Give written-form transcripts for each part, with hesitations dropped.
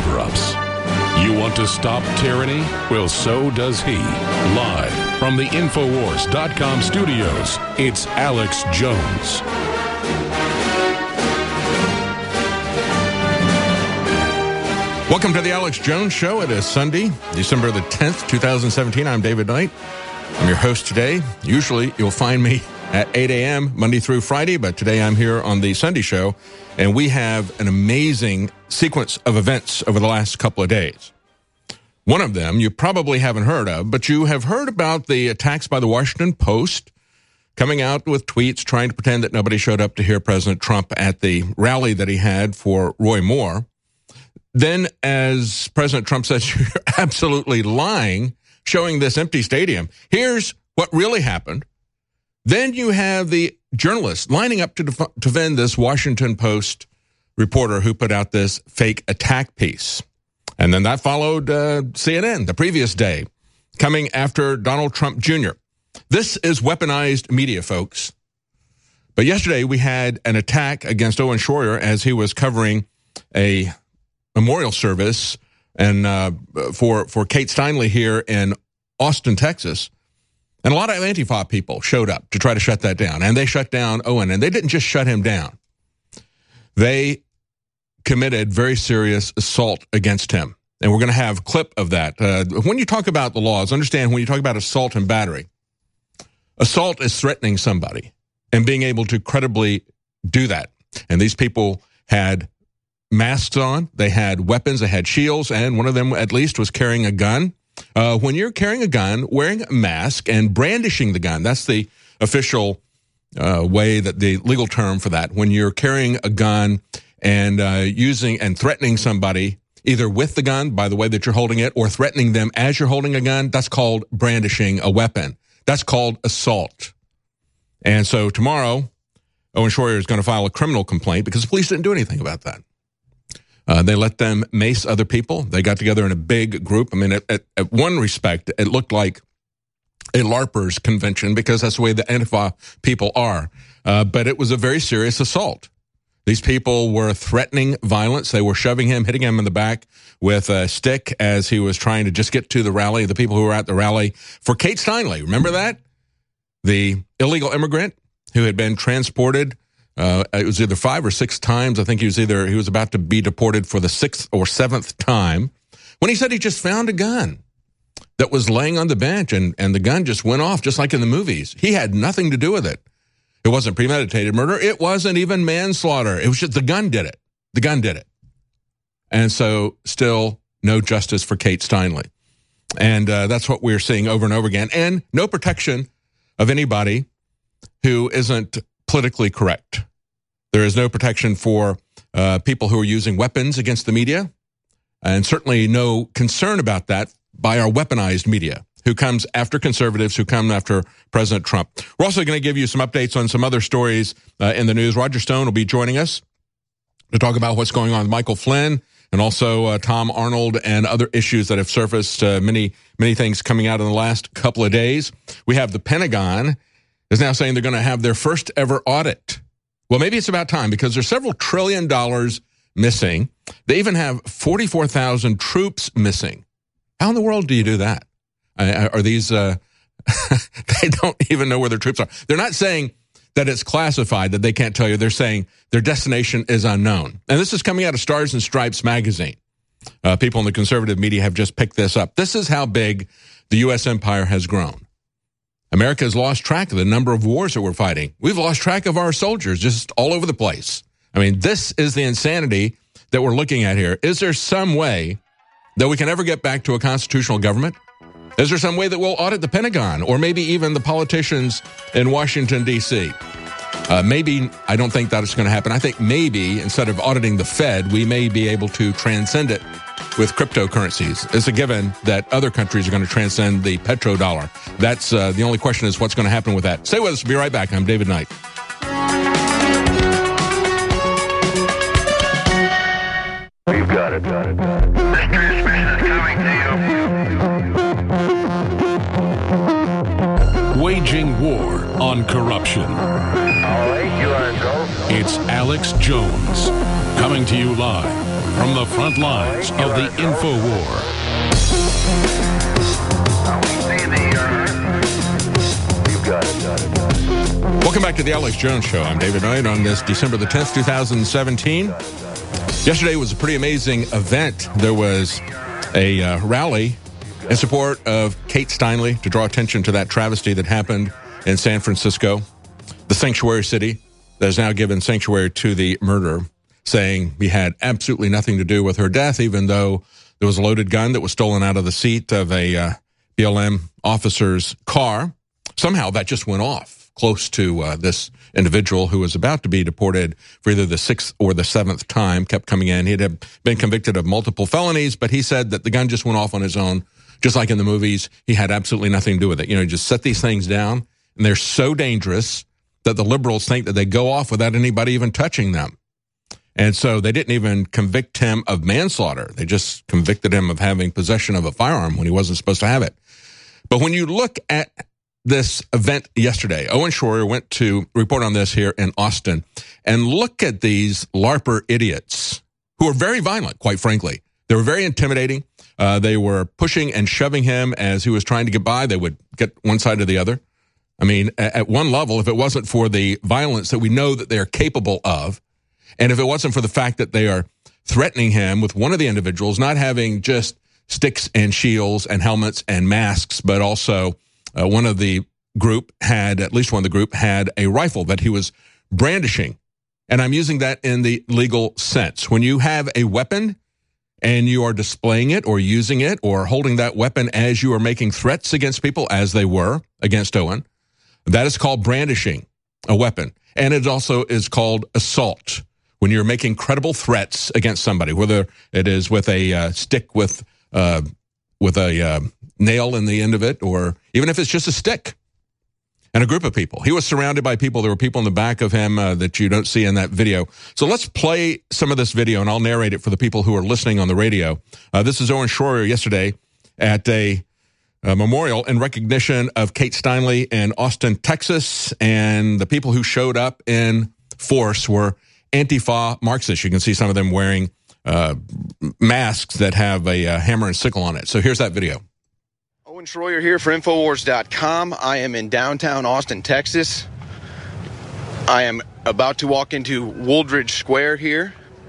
cover-ups. You want to stop tyranny? Well, so does he. Live from the Infowars.com studios, it's Alex Jones. Welcome to the Alex Jones Show. It is Sunday, December the 10th, 2017. I'm David Knight. I'm your host today. Usually you'll find me at 8 a.m. Monday through Friday, but today I'm here on the Sunday show, and we have an amazing sequence of events over the last couple of days. One of them you probably haven't heard of, but you have heard about the attacks by the Washington Post, coming out with tweets trying to pretend that nobody showed up to hear President Trump at the rally that he had for Roy Moore. Then, as President Trump says, you're absolutely lying, showing this empty stadium. Here's what really happened. Then you have the journalists lining up to defend this Washington Post reporter who put out this fake attack piece. And then that followed CNN the previous day, coming after Donald Trump Jr. This is weaponized media, folks. But yesterday we had an attack against Owen Schroyer as he was covering a memorial service and for Kate Steinle here in Austin, Texas. And a lot of Antifa people showed up to try to shut that down. And they shut down Owen. And they didn't just shut him down. They committed very serious assault against him. And we're going to have a clip of that. When you talk about the laws, understand when you talk about assault and battery, assault is threatening somebody and being able to credibly do that. And these people had masks on, they had weapons, they had shields, and one of them at least was carrying a gun. When you're carrying a gun, wearing a mask, and brandishing the gun, that's the official way, that the legal term for that. When you're carrying a gun and using and threatening somebody, either with the gun, by the way that you're holding it, or threatening them as you're holding a gun, that's called brandishing a weapon. That's called assault. And so tomorrow, Owen Schroyer is going to file a criminal complaint because the police didn't do anything about that. They let them mace other people. They got together in a big group. I mean, at one respect, it looked like a LARPers convention because that's the way the Antifa people are. But it was a very serious assault. These people were threatening violence. They were shoving him, hitting him in the back with a stick as he was trying to just get to the rally, the people who were at the rally for Kate Steinle. Remember that? The illegal immigrant who had been transported. It was either 5 or 6 times. I think he was about to be deported for the 6th or 7th time when he said he just found a gun that was laying on the bench and the gun just went off just like in the movies. He had nothing to do with it. It wasn't premeditated murder. It wasn't even manslaughter. It was just the gun did it. The gun did it. And so still no justice for Kate Steinle. And that's what we're seeing over and over again. And no protection of anybody who isn't politically correct. There is no protection for people who are using weapons against the media, and certainly no concern about that by our weaponized media, who comes after conservatives, who come after President Trump. We're also going to give you some updates on some other stories in the news. Roger Stone will be joining us to talk about what's going on with Michael Flynn and also Tom Arnold and other issues that have surfaced, many things coming out in the last couple of days. We have the Pentagon is now saying they're going to have their first ever audit. Well, maybe it's about time because there's several $1 trillion missing. They even have 44,000 troops missing. How in the world do you do that? Are these, they don't even know where their troops are. They're not saying that it's classified, that they can't tell you. They're saying their destination is unknown. And this is coming out of Stars and Stripes magazine. People in the conservative media have just picked this up. This is how big the U.S. empire has grown. America has lost track of the number of wars that we're fighting. We've lost track of our soldiers just all over the place. I mean, this is the insanity that we're looking at here. Is there some way that we can ever get back to a constitutional government? Is there some way that we'll audit the Pentagon or maybe even the politicians in Washington, D.C.? Maybe, I don't think that it's going to happen. I think maybe instead of auditing the Fed, we may be able to transcend it with cryptocurrencies. It's a given that other countries are going to transcend the petrodollar. That's the only question is what's going to happen with that. Stay with us. We'll be right back. I'm David Knight. You've got it. This transmission is coming to you. Waging war on corruption. All right, you are go. It's Alex Jones coming to you live from the front lines of the InfoWar. Welcome back to the Alex Jones Show. I'm David Knight on this December the 10th, 2017. Yesterday was a pretty amazing event. There was a rally in support of Kate Steinle to draw attention to that travesty that happened in San Francisco, the sanctuary city that has now given sanctuary to the murderer, saying he had absolutely nothing to do with her death, even though there was a loaded gun that was stolen out of the seat of a BLM officer's car. Somehow that just went off close to this individual who was about to be deported for either the 6th or the 7th time, kept coming in. He had been convicted of multiple felonies, but he said that the gun just went off on his own, just like in the movies. He had absolutely nothing to do with it. You know, just set these things down, and they're so dangerous that the liberals think that they go off without anybody even touching them. And so they didn't even convict him of manslaughter. They just convicted him of having possession of a firearm when he wasn't supposed to have it. But when you look at this event yesterday, Owen Schroyer went to report on this here in Austin, and look at these LARPer idiots who are very violent, quite frankly. They were very intimidating. They were pushing and shoving him as he was trying to get by. They would get one side or the other. I mean, at one level, if it wasn't for the violence that we know that they are capable of, and if it wasn't for the fact that they are threatening him with one of the individuals not having just sticks and shields and helmets and masks, but also one of the group had, at least one of the group had a rifle that he was brandishing. And I'm using that in the legal sense. When you have a weapon and you are displaying it or using it or holding that weapon as you are making threats against people, as they were against Owen, that is called brandishing a weapon. And it also is called assault, when you're making credible threats against somebody, whether it is with a stick with a nail in the end of it, or even if it's just a stick and a group of people. He was surrounded by people. There were people in the back of him that you don't see in that video. So let's play some of this video, and I'll narrate it for the people who are listening on the radio. This is Owen Schroyer yesterday at a memorial in recognition of Kate Steinle in Austin, Texas, and the people who showed up in force were Antifa Marxists. You can see some of them wearing masks that have a hammer and sickle on it. So here's that video. Owen Schroyer here for Infowars.com. I am in downtown Austin, Texas. I am about to walk into Wooldridge Square here,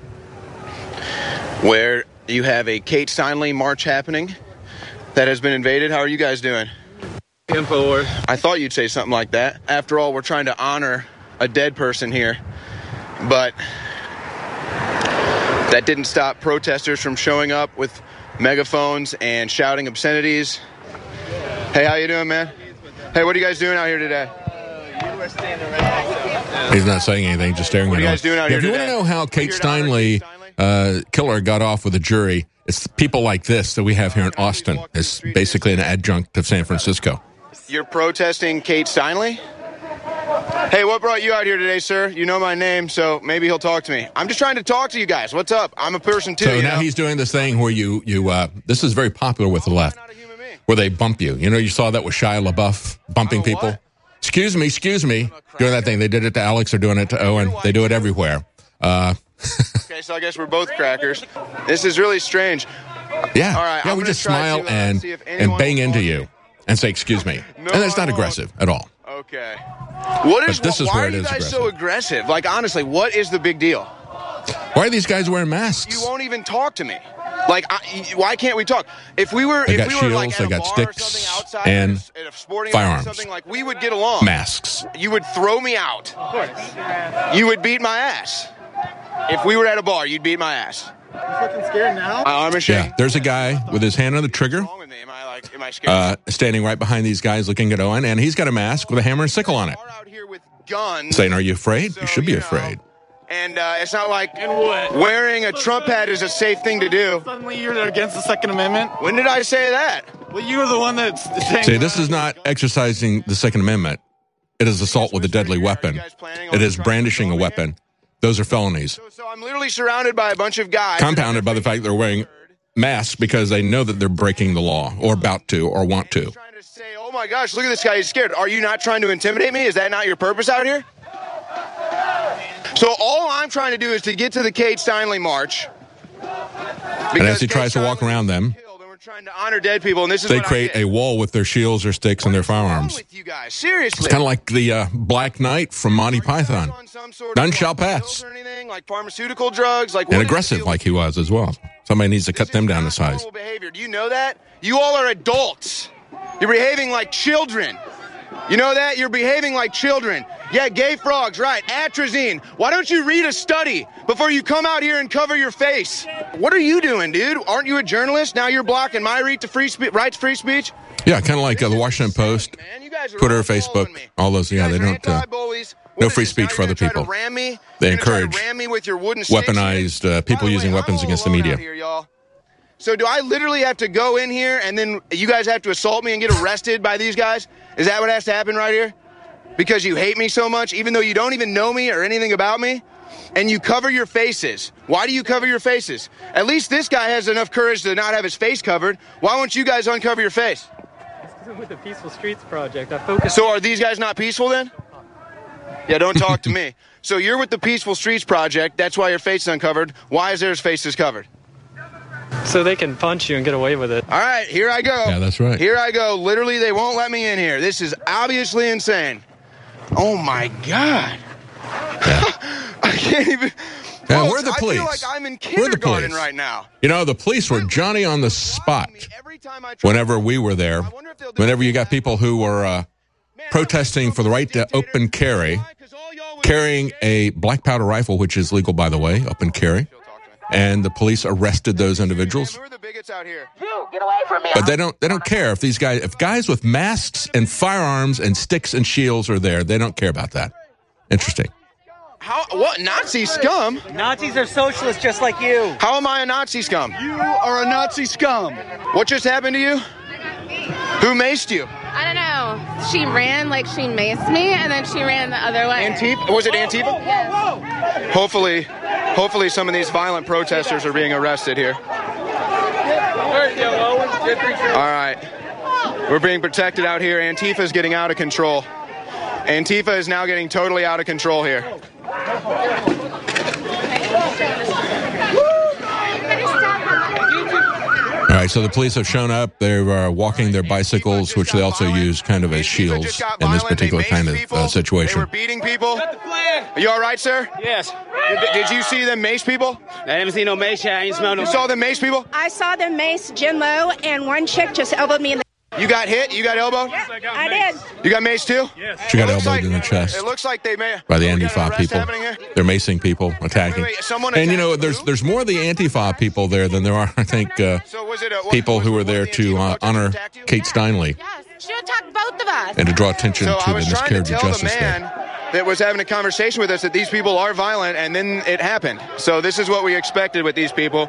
where you have a Kate Steinle march happening that has been invaded. How are you guys doing? Infowars. I thought you'd say something like that. After all, we're trying to honor a dead person here. But that didn't stop protesters from showing up with megaphones and shouting obscenities. Hey, how you doing, man? Hey, what are you guys doing out here today? He's not saying anything, just staring at him. What are you guys doing out here If you today? want to know how Kate Steinle killer got off with a jury, it's people like this that we have here in Austin. It's basically an adjunct of San Francisco. You're protesting Kate Steinle? Hey, what brought you out here today, sir? You know my name, so maybe he'll talk to me. I'm just trying to talk to you guys. What's up? I'm a person, too. So now he's doing this thing where you this is very popular with the left, where they bump you. You know, you saw that with Shia LaBeouf bumping people. What? Excuse me, doing that thing. They did it to Alex. They're doing it to Owen. They do it everywhere. Okay, so I guess we're both crackers. This is really strange. Yeah, All right, yeah. I'm We gonna just try smile to, and see if anyone bang will into call you me. and say excuse me, and that's not I won't. aggressive at all. Okay. What is? But this is why where are it you is guys so aggressive? Like, honestly, what is the big deal? Why are these guys wearing masks? You won't even talk to me. Like, why can't we talk? If we were, They if got we shields, were like they at a got bar sticks, or something outside and at a sporting event or firearms. something, like, we would get along. Masks. You would throw me out. Of course. You would beat my ass. If we were at a bar, you'd beat my ass. You fucking scared now? I'm ashamed. Yeah, there's a guy with his hand on the trigger, What's wrong with me? Am I scared? standing right behind these guys looking at Owen, and he's got a mask with a hammer and sickle on it. We're out here with guns. Saying, are you afraid? So, You should be you know, afraid. And it's not like And what? wearing a Trump hat is a safe thing to do. Suddenly you're against the Second Amendment? When did I say that? Well, you're the one that's saying... See, this is not exercising the Second Amendment. It is assault with a deadly weapon. It is brandishing a weapon. Those are felonies. So I'm literally surrounded by a bunch of guys. Compounded by the fact they're wearing masks because they know that they're breaking the law or about to or want to. Trying to say, oh my gosh, look at this guy, he's scared. Are you not trying to intimidate me? Is that not your purpose out here? So all I'm trying to do is to get to the Kate Steinle march And as he tries to walk around them, we're trying to honor dead people, and this is they what create I did. a wall with their shields or sticks and their firearms. With you guys, seriously. It's kind of like the Black Knight from Monty Python. On some sort of, None like, shall pills pass. Or anything, like pharmaceutical drugs, like what And is the aggressive deal? like he was as well. Somebody needs to This cut is them down to not size. normal behavior. Do you know that? You all are adults. You're behaving like children. You know that? You're behaving like children. Yeah, gay frogs, right. Atrazine. Why don't you read a study before you come out here and cover your face? What are you doing, dude? Aren't you a journalist? Now you're blocking my right to free speech? Yeah, kind of like the Washington Post, Man, you guys are Twitter, all Facebook, following me. all those. Yeah, You they guys are don't. anti-bullies. What No is free this? speech Now for you're other gonna try people. to ram me? They You're gonna try to encourage ram me with your wooden sticks weaponized here? people By the using way, weapons I'm all against the alone media. out here, y'all. So do I literally have to go in here and then you guys have to assault me and get arrested by these guys? Is that what has to happen right here? Because you hate me so much, even though you don't even know me or anything about me? And you cover your faces. Why do you cover your faces? At least this guy has enough courage to not have his face covered. Why won't you guys uncover your face? With the Peaceful Streets Project, I focus. So are these guys not peaceful then? Yeah, don't talk to me. So you're with the Peaceful Streets Project. That's why your face is uncovered. Why is their faces covered? So they can punch you and get away with it. All right, here I go. Yeah, that's right. Here I go. Literally, they won't let me in here. This is obviously insane. Oh, my God. I can't even... Yeah, Folks, we're the I police. feel like I'm in We're the kindergarten police. right now. You know, the police were Johnny on the spot Every time I try whenever we were there. Whenever you got people who were protesting for the right to open carry, carrying a black powder rifle, which is legal, by the way, open carry, and the police arrested those individuals. Who are the bigots out here? But they don't care if guys with masks and firearms and sticks and shields are there. They don't care about that. Interesting. What? Nazi scum? Nazis are socialists just like you. How am I a Nazi scum? You are a Nazi scum. What just happened to you? Who maced you? I don't know. She ran like she maced me, and then she ran the other way. Antifa? Was it Antifa? Yes. Hopefully some of these violent protesters are being arrested here. All right. We're being protected out here. Antifa's getting out of control. Antifa is now getting totally out of control here. All right, so the police have shown up. They're walking their bicycles, which they also use kind of as shields in this particular kind of situation. They were beating people. Are you all right, sir? Yes. Did you see them mace people? I haven't seen no mace yet. I ain't smelled no. You saw them mace people? I saw them mace Jim Lowe, and one chick just elbowed me in the... You got hit? You got elbowed? I did. You got maced too? She got It looks elbowed in the like- chest It looks like they may by the we got an Antifa arrest people. happening here? They're macing people, attacking. Wait, someone And you know, attacked there's more of the Antifa people there than there are, I think, So was it people who were there to honor Kate Steinle Yes. She attacked both of us. and to draw attention So to I the was trying to miscarriage of tell the justice man there. that was having a conversation with us that these people are violent, and then it happened. So this is what we expected with these people.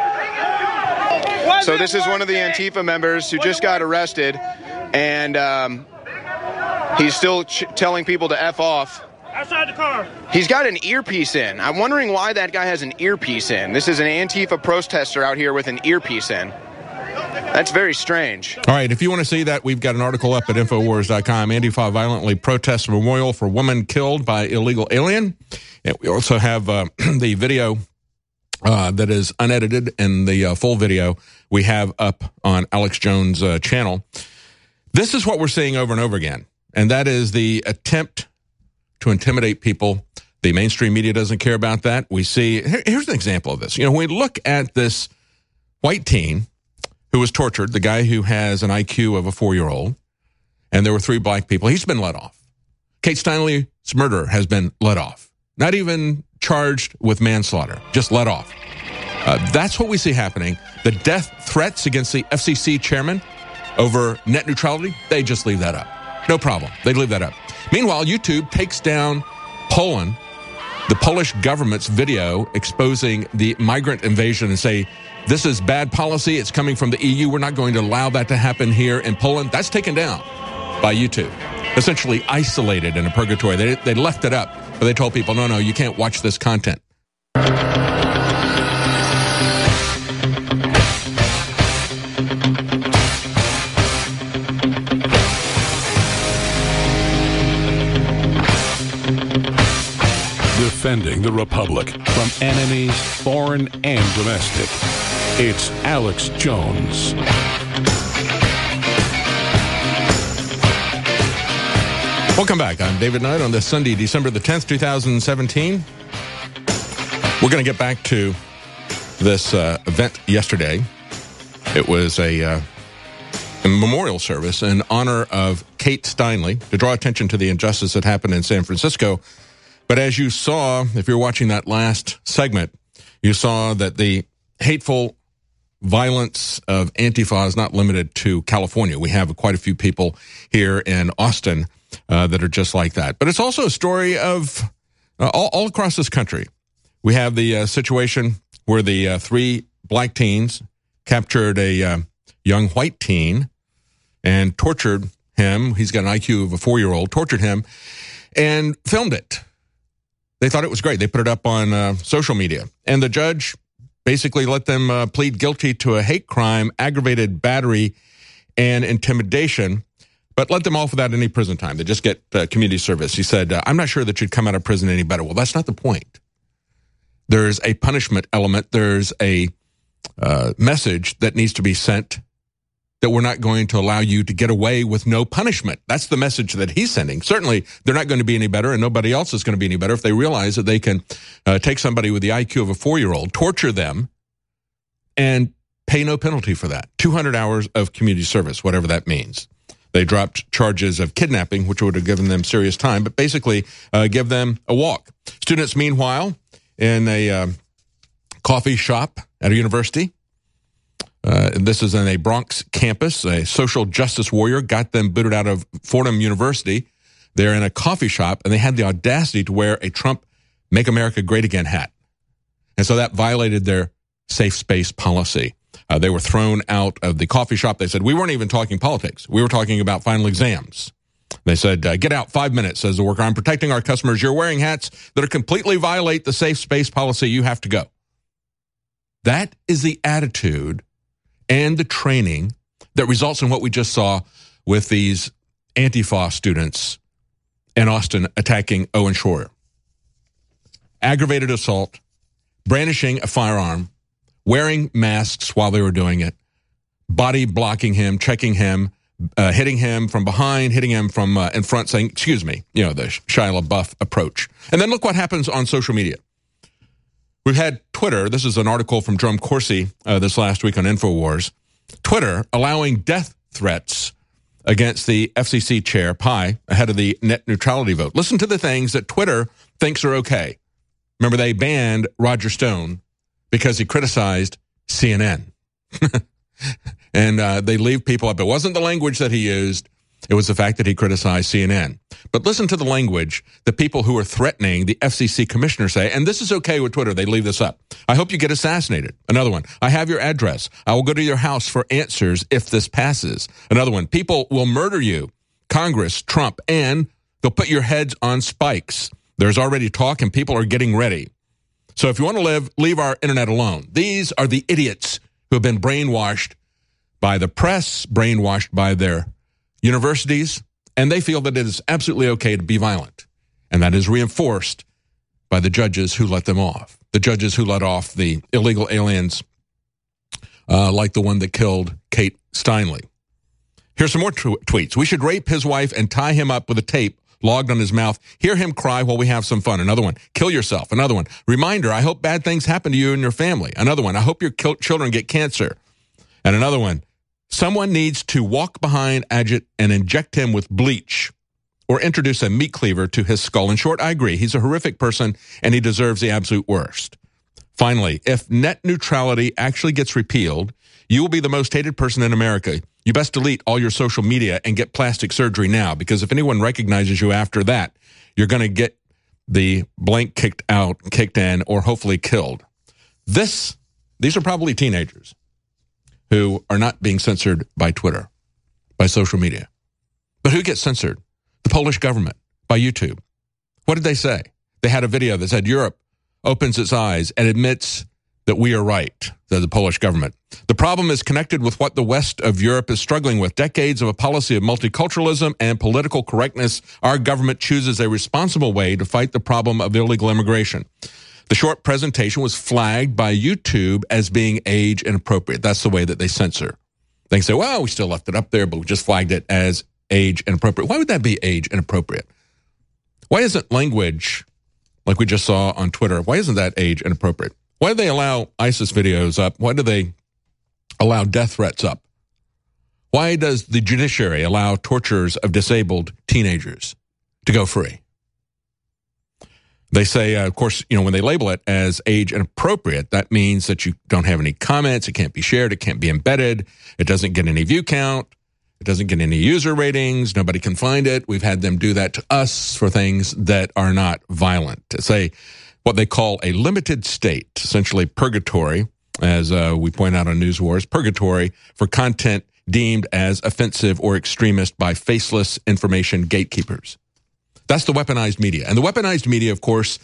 So this is one of the Antifa members who just got arrested, and he's still telling people to F off. Outside the car. He's got an earpiece in. I'm wondering why that guy has an earpiece in. This is an Antifa protester out here with an earpiece in. That's very strange. All right, if you want to see that, we've got an article up at Infowars.com. Antifa violently protests memorial for woman killed by illegal alien. And we also have the video that is unedited, and the full video we have up on Alex Jones' channel. This is what we're seeing over and over again, and that is the attempt to intimidate people. The mainstream media doesn't care about that. We see, here's an example of this. You know, when we look at this white teen who was tortured, the guy who has an IQ of a 4-year-old, and there were 3 black people, he's been let off. Kate Steinle's murder has been let off. Not even charged with manslaughter, just let off. That's what we see happening. The death threats against the FCC chairman over net neutrality, they just leave that up. No problem. They leave that up. Meanwhile, YouTube takes down Poland, the Polish government's video exposing the migrant invasion, and say, this is bad policy. It's coming from the EU. We're not going to allow that to happen here in Poland. That's taken down by YouTube. Essentially isolated in a purgatory. They left it up, but they told people, no, you can't watch this content. Defending the Republic from enemies, foreign and domestic. It's Alex Jones. Welcome back. I'm David Knight on this Sunday, December the 10th, 2017. We're going to get back to this event yesterday. It was a memorial service in honor of Kate Steinle to draw attention to the injustice that happened in San Francisco. But as you saw, if you're watching that last segment, you saw that the hateful violence of Antifa is not limited to California. We have quite a few people here in Austin that are just like that. But it's also a story of all across this country. We have the situation where the three black teens captured a young white teen and tortured him. He's got an IQ of a 4-year-old, tortured him, and filmed it. They thought it was great. They put it up on social media. And the judge basically let them plead guilty to a hate crime, aggravated battery, and intimidation, but let them off without any prison time. They just get community service. He said, I'm not sure that you'd come out of prison any better. Well, that's not the point. There's a punishment element. There's a message that needs to be sent that we're not going to allow you to get away with no punishment. That's the message that he's sending. Certainly, they're not going to be any better, and nobody else is going to be any better if they realize that they can take somebody with the IQ of a 4-year-old, torture them, and pay no penalty for that. 200 hours of community service, whatever that means. They dropped charges of kidnapping, which would have given them serious time, but basically give them a walk. Students, meanwhile, in a coffee shop at a university, this is in a Bronx campus, a social justice warrior got them booted out of Fordham University. They're in a coffee shop, and they had the audacity to wear a Trump Make America Great Again hat. And so that violated their safe space policy. They were thrown out of the coffee shop. They said, we weren't even talking politics. We were talking about final exams. They said, get out 5 minutes, says the worker. I'm protecting our customers. You're wearing hats that completely violate the safe space policy. You have to go. That is the attitude and the training that results in what we just saw with these Antifa students in Austin attacking Owen Schroyer. Aggravated assault, brandishing a firearm, wearing masks while they were doing it, body blocking him, checking him, hitting him from behind, hitting him from in front, saying, excuse me, the Shia LaBeouf approach. And then look what happens on social media. We've had Twitter. This is an article from Jerome Corsi this last week on InfoWars. Twitter allowing death threats against the FCC chair, Pai, ahead of the net neutrality vote. Listen to the things that Twitter thinks are okay. Remember, they banned Roger Stone because he criticized CNN. And they leave people up. It wasn't the language that he used. It was the fact that he criticized CNN. But listen to the language the people who are threatening the FCC commissioner say, and this is okay with Twitter. They leave this up. I hope you get assassinated. Another one. I have your address. I will go to your house for answers if this passes. Another one. People will murder you. Congress, Trump, and they'll put your heads on spikes. There's already talk and people are getting ready. So if you want to leave our internet alone. These are the idiots who have been brainwashed by the press, brainwashed by their universities, and they feel that it is absolutely okay to be violent. And that is reinforced by the judges who let them off. The judges who let off the illegal aliens like the one that killed Kate Steinle. Here's some more tweets. We should rape his wife and tie him up with a tape logged on his mouth. Hear him cry while we have some fun. Another one. Kill yourself. Another one. Reminder, I hope bad things happen to you and your family. Another one. I hope your children get cancer. And another one. Someone needs to walk behind Ajit and inject him with bleach or introduce a meat cleaver to his skull. In short, I agree. He's a horrific person, and he deserves the absolute worst. Finally, if net neutrality actually gets repealed, you will be the most hated person in America. You best delete all your social media and get plastic surgery now, because if anyone recognizes you after that, you're going to get the blank kicked in, or hopefully killed. These are probably teenagers who are not being censored by Twitter, by social media. But who gets censored? The Polish government, by YouTube. What did they say? They had a video that said Europe opens its eyes and admits that we are right, said the Polish government. The problem is connected with what the West of Europe is struggling with. Decades of a policy of multiculturalism and political correctness. Our government chooses a responsible way to fight the problem of illegal immigration. The short presentation was flagged by YouTube as being age inappropriate. That's the way that they censor. They can say, well, we still left it up there, but we just flagged it as age inappropriate. Why would that be age inappropriate? Why isn't language, like we just saw on Twitter, why isn't that age inappropriate? Why do they allow ISIS videos up? Why do they allow death threats up? Why does the judiciary allow tortures of disabled teenagers to go free? They say, of course, when they label it as age inappropriate, that means that you don't have any comments, it can't be shared, it can't be embedded, it doesn't get any view count, it doesn't get any user ratings, nobody can find it. We've had them do that to us for things that are not violent. It's what they call a limited state, essentially purgatory, as we point out on News Wars, purgatory for content deemed as offensive or extremist by faceless information gatekeepers. That's the weaponized media. And the weaponized media, of course,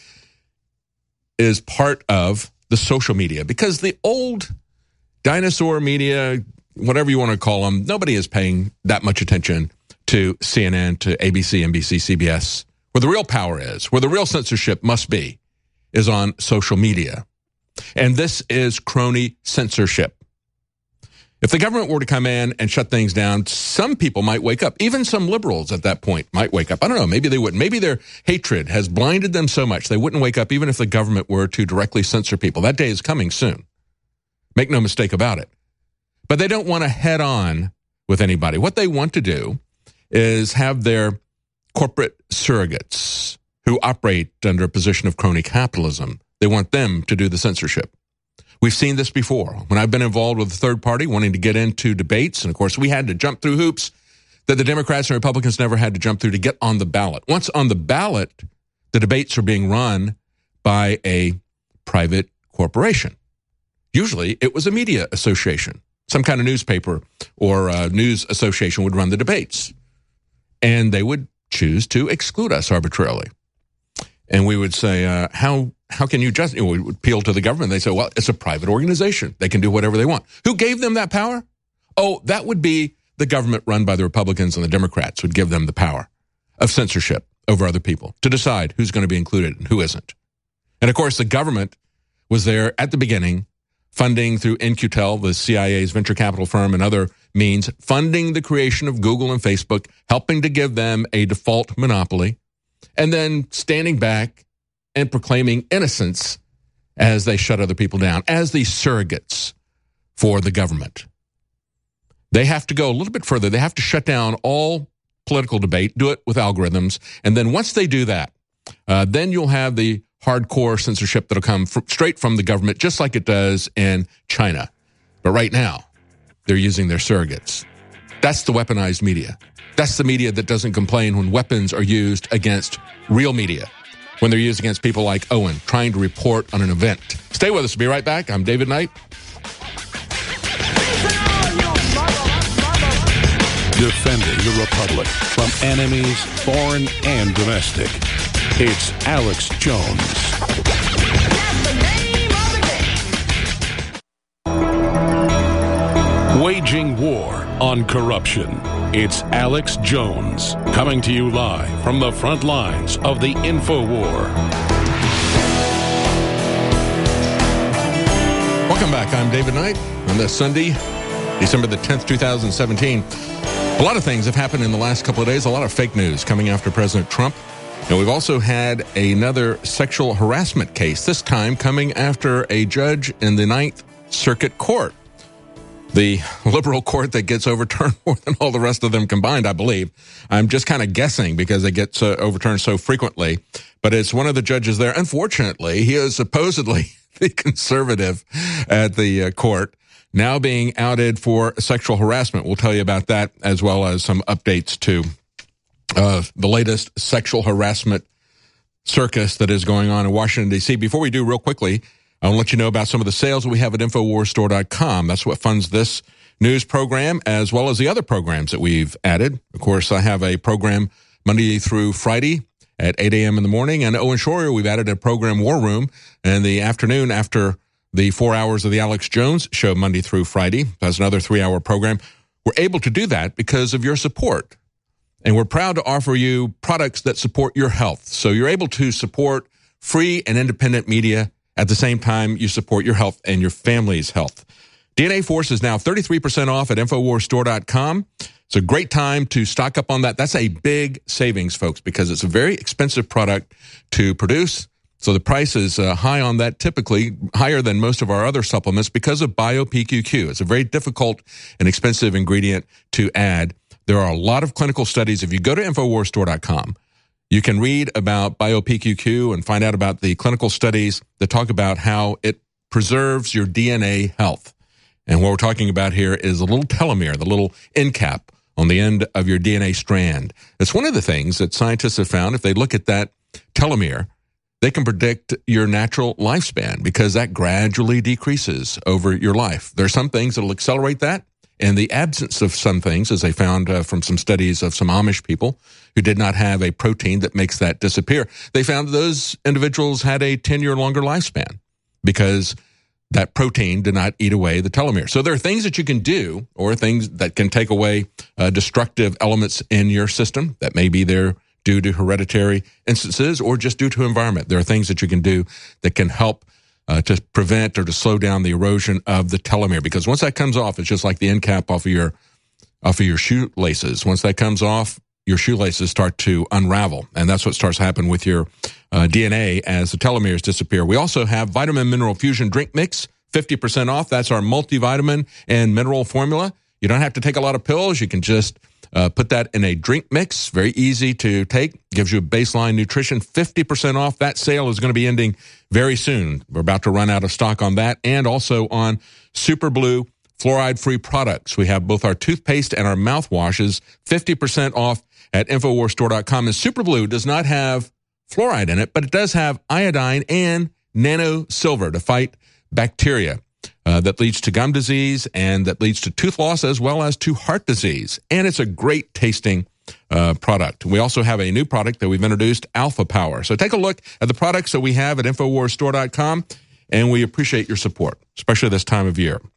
is part of the social media because the old dinosaur media, whatever you want to call them, nobody is paying that much attention to CNN, to ABC, NBC, CBS. Where the real power is, where the real censorship must be, is on social media. And this is crony censorship. If the government were to come in and shut things down, some people might wake up. Even some liberals at that point might wake up. I don't know. Maybe they wouldn't. Maybe their hatred has blinded them so much they wouldn't wake up even if the government were to directly censor people. That day is coming soon. Make no mistake about it. But they don't want to head on with anybody. What they want to do is have their corporate surrogates who operate under a position of crony capitalism. They want them to do the censorship. We've seen this before. When I've been involved with a third party wanting to get into debates, and of course we had to jump through hoops that the Democrats and Republicans never had to jump through to get on the ballot. Once on the ballot, the debates are being run by a private corporation. Usually it was a media association. Some kind of newspaper or news association would run the debates. And they would choose to exclude us arbitrarily. And we would say, how can you just, we would appeal to the government. They say, well, it's a private organization. They can do whatever they want. Who gave them that power? Oh, that would be the government run by the Republicans and the Democrats would give them the power of censorship over other people to decide who's going to be included and who isn't. And of course, the government was there at the beginning, funding through In-Q-Tel, the CIA's venture capital firm, and other means, funding the creation of Google and Facebook, helping to give them a default monopoly, and then standing back and proclaiming innocence as they shut other people down, as the surrogates for the government. They have to go a little bit further. They have to shut down all political debate, do it with algorithms, and then once they do that, then you'll have the hardcore censorship that'll come straight from the government, just like it does in China. But right now, they're using their surrogates. That's the weaponized media. That's the media that doesn't complain when weapons are used against real media, when they're used against people like Owen trying to report on an event. Stay with us. We'll be right back. I'm David Knight. Defending the Republic from enemies, foreign and domestic. It's Alex Jones. Waging war on corruption. It's Alex Jones, coming to you live from the front lines of the InfoWar. Welcome back. I'm David Knight on this Sunday, December the 10th, 2017. A lot of things have happened in the last couple of days, a lot of fake news coming after President Trump. And we've also had another sexual harassment case, this time coming after a judge in the Ninth Circuit Court. The liberal court that gets overturned more than all the rest of them combined, I believe. I'm just kind of guessing because it gets overturned so frequently. But it's one of the judges there. Unfortunately, he is supposedly the conservative at the court, now being outed for sexual harassment. We'll tell you about that, as well as some updates to the latest sexual harassment circus that is going on in Washington, D.C. Before we do, real quickly, I want to let you know about some of the sales that we have at InfoWarsStore.com. That's what funds this news program, as well as the other programs that we've added. Of course, I have a program Monday through Friday at 8 a.m. in the morning. And Owen Shroyer, we've added a program, War Room, in the afternoon after the 4 hours of the Alex Jones Show, Monday through Friday. That's another 3-hour program. We're able to do that because of your support. And we're proud to offer you products that support your health. So you're able to support free and independent media At the same time, you support your health and your family's health. DNA Force is now 33% off at InfoWarsStore.com. It's a great time to stock up on that. That's a big savings, folks, because it's a very expensive product to produce. So the price is high on that, typically higher than most of our other supplements because of BioPQQ. It's a very difficult and expensive ingredient to add. There are a lot of clinical studies. If you go to InfoWarsStore.com, you can read about BioPQQ and find out about the clinical studies that talk about how it preserves your DNA health. And what we're talking about here is a little telomere, the little end cap on the end of your DNA strand. It's one of the things that scientists have found. If they look at that telomere, they can predict your natural lifespan because that gradually decreases over your life. There are some things that will accelerate that. And the absence of some things, as they found from some studies of some Amish people who did not have a protein that makes that disappear, they found those individuals had a 10-year longer lifespan because that protein did not eat away the telomere. So there are things that you can do or things that can take away destructive elements in your system that may be there due to hereditary instances or just due to environment. There are things that you can do that can help to prevent or to slow down the erosion of the telomere, because once that comes off, it's just like the end cap off of your shoelaces. Once that comes off, your shoelaces start to unravel, and that's what starts to happen with your DNA as the telomeres disappear. We also have Vitamin Mineral Fusion Drink Mix, 50% off. That's our multivitamin and mineral formula. You don't have to take a lot of pills. You can just put that in a drink mix. Very easy to take. Gives you a baseline nutrition. 50% off. That sale is going to be ending very soon. We're about to run out of stock on that, and also on Super Blue fluoride-free products. We have both our toothpaste and our mouthwashes, 50% off at InfoWarsStore.com. And Super Blue does not have fluoride in it, but it does have iodine and nano silver to fight bacteria that leads to gum disease and that leads to tooth loss as well as to heart disease. And it's a great tasting product. We also have a new product that we've introduced, Alpha Power. So take a look at the products that we have at InfoWarsStore.com, and we appreciate your support, especially this time of year.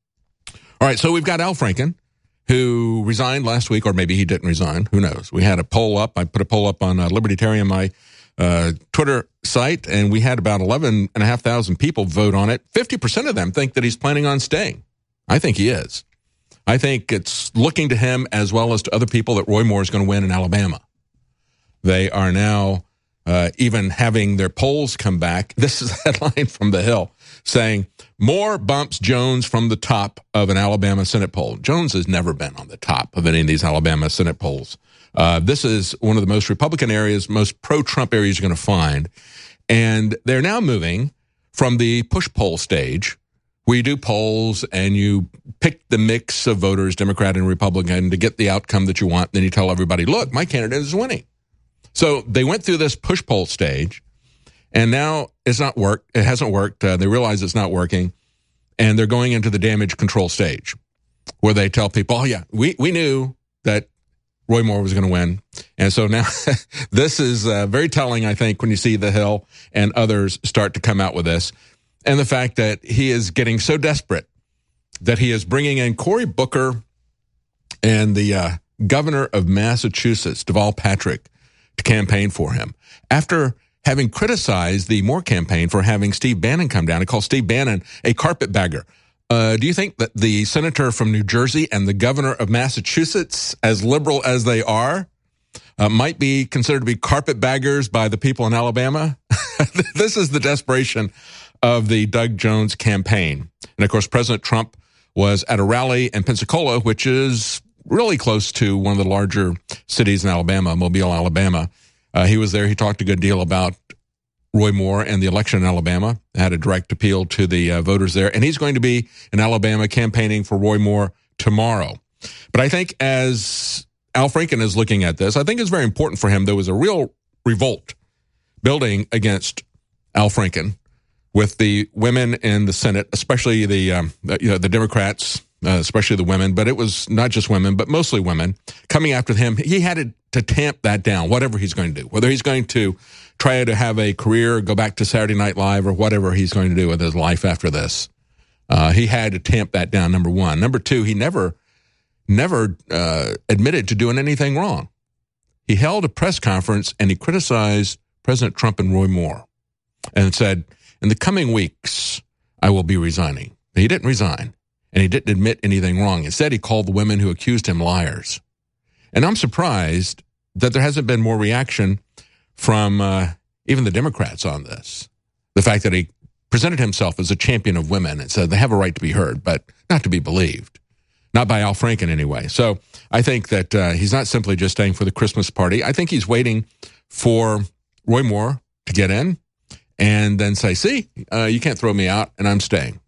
All right, so we've got Al Franken, who resigned last week, or maybe he didn't resign. Who knows? We had a poll up. I put a poll up on Libertarian, my Twitter site, and we had about 11,500 people vote on it. 50% of them think that he's planning on staying. I think he is. I think it's looking to him as well as to other people that Roy Moore is going to win in Alabama. They are now even having their polls come back. This is a headline from The Hill saying, Moore bumps Jones from the top of an Alabama Senate poll. Jones has never been on the top of any of these Alabama Senate polls. This is one of the most Republican areas, most pro-Trump areas you're going to find. And they're now moving from the push poll stage, where you do polls and you pick the mix of voters, Democrat and Republican, to get the outcome that you want. Then you tell everybody, look, my candidate is winning. So they went through this push poll stage, and now it's not worked. It hasn't worked. They realize it's not working, and they're going into the damage control stage, where they tell people, oh, yeah, we knew that Roy Moore was going to win. And so now this is very telling, I think, when you see The Hill and others start to come out with this. And the fact that he is getting so desperate that he is bringing in Cory Booker and the governor of Massachusetts, Deval Patrick, to campaign for him. After having criticized the Moore campaign for having Steve Bannon come down and call Steve Bannon a carpetbagger. Do you think that the senator from New Jersey and the governor of Massachusetts, as liberal as they are, might be considered to be carpetbaggers by the people in Alabama? This is the desperation of the Doug Jones campaign. And, of course, President Trump was at a rally in Pensacola, which is really close to one of the larger cities in Alabama, Mobile, Alabama. He was there. He talked a good deal about Roy Moore and the election in Alabama, had a direct appeal to the voters there. And he's going to be in Alabama campaigning for Roy Moore tomorrow. But I think as Al Franken is looking at this, I think it's very important for him. There was a real revolt building against Al Franken with the women in the Senate, especially the Democrats, especially the women. But it was not just women, but mostly women coming after him. He had to tamp that down, whatever he's going to do, whether he's going to try to have a career, go back to Saturday Night Live, or whatever he's going to do with his life after this. He had to tamp that down, number one. Number two, he never admitted to doing anything wrong. He held a press conference and he criticized President Trump and Roy Moore and said, in the coming weeks, I will be resigning. He didn't resign, and he didn't admit anything wrong. Instead, he called the women who accused him liars. And I'm surprised that there hasn't been more reaction from even the Democrats on this. The fact that he presented himself as a champion of women and said they have a right to be heard, but not to be believed. Not by Al Franken, anyway. So I think that he's not simply just staying for the Christmas party. I think he's waiting for Roy Moore to get in and then say, see, you can't throw me out, and I'm staying.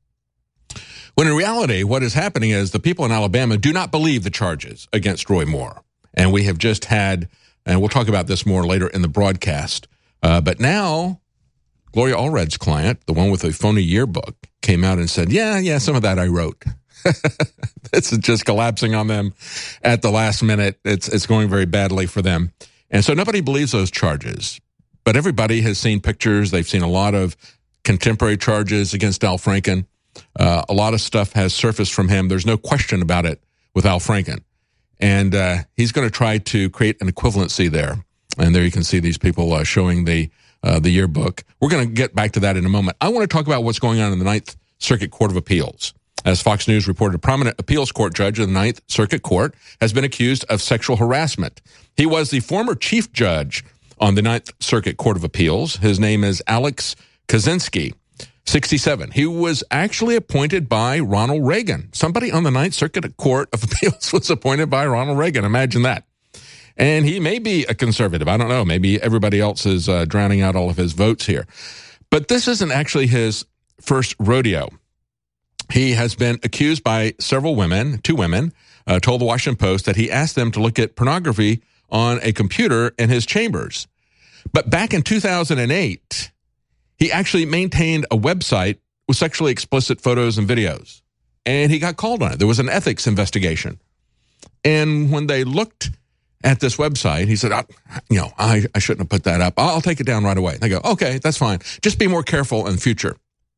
When in reality, what is happening is the people in Alabama do not believe the charges against Roy Moore. And we have just had, and we'll talk about this more later in the broadcast, but now Gloria Allred's client, the one with the phony yearbook, came out and said, yeah, some of that I wrote. This is just collapsing on them at the last minute. It's going very badly for them. And so nobody believes those charges. But everybody has seen pictures. They've seen a lot of contemporary charges against Al Franken. A lot of stuff has surfaced from him. There's no question about it with Al Franken. And he's going to try to create an equivalency there. And there you can see these people showing the yearbook. We're going to get back to that in a moment. I want to talk about what's going on in the Ninth Circuit Court of Appeals. As Fox News reported, a prominent appeals court judge of the Ninth Circuit Court has been accused of sexual harassment. He was the former chief judge on the Ninth Circuit Court of Appeals. His name is Alex Kaczynski, 67. He was actually appointed by Ronald Reagan. Somebody on the Ninth Circuit Court of Appeals was appointed by Ronald Reagan. Imagine that. And he may be a conservative. I don't know. Maybe everybody else is drowning out all of his votes here. But this isn't actually his first rodeo. He has been accused by several women, 2 women, told the Washington Post that he asked them to look at pornography on a computer in his chambers. But back in 2008, he actually maintained a website with sexually explicit photos and videos. And he got called on it. There was an ethics investigation. And when they looked at this website, he said, I shouldn't have put that up. I'll take it down right away. They go, okay, that's fine. Just be more careful in the future.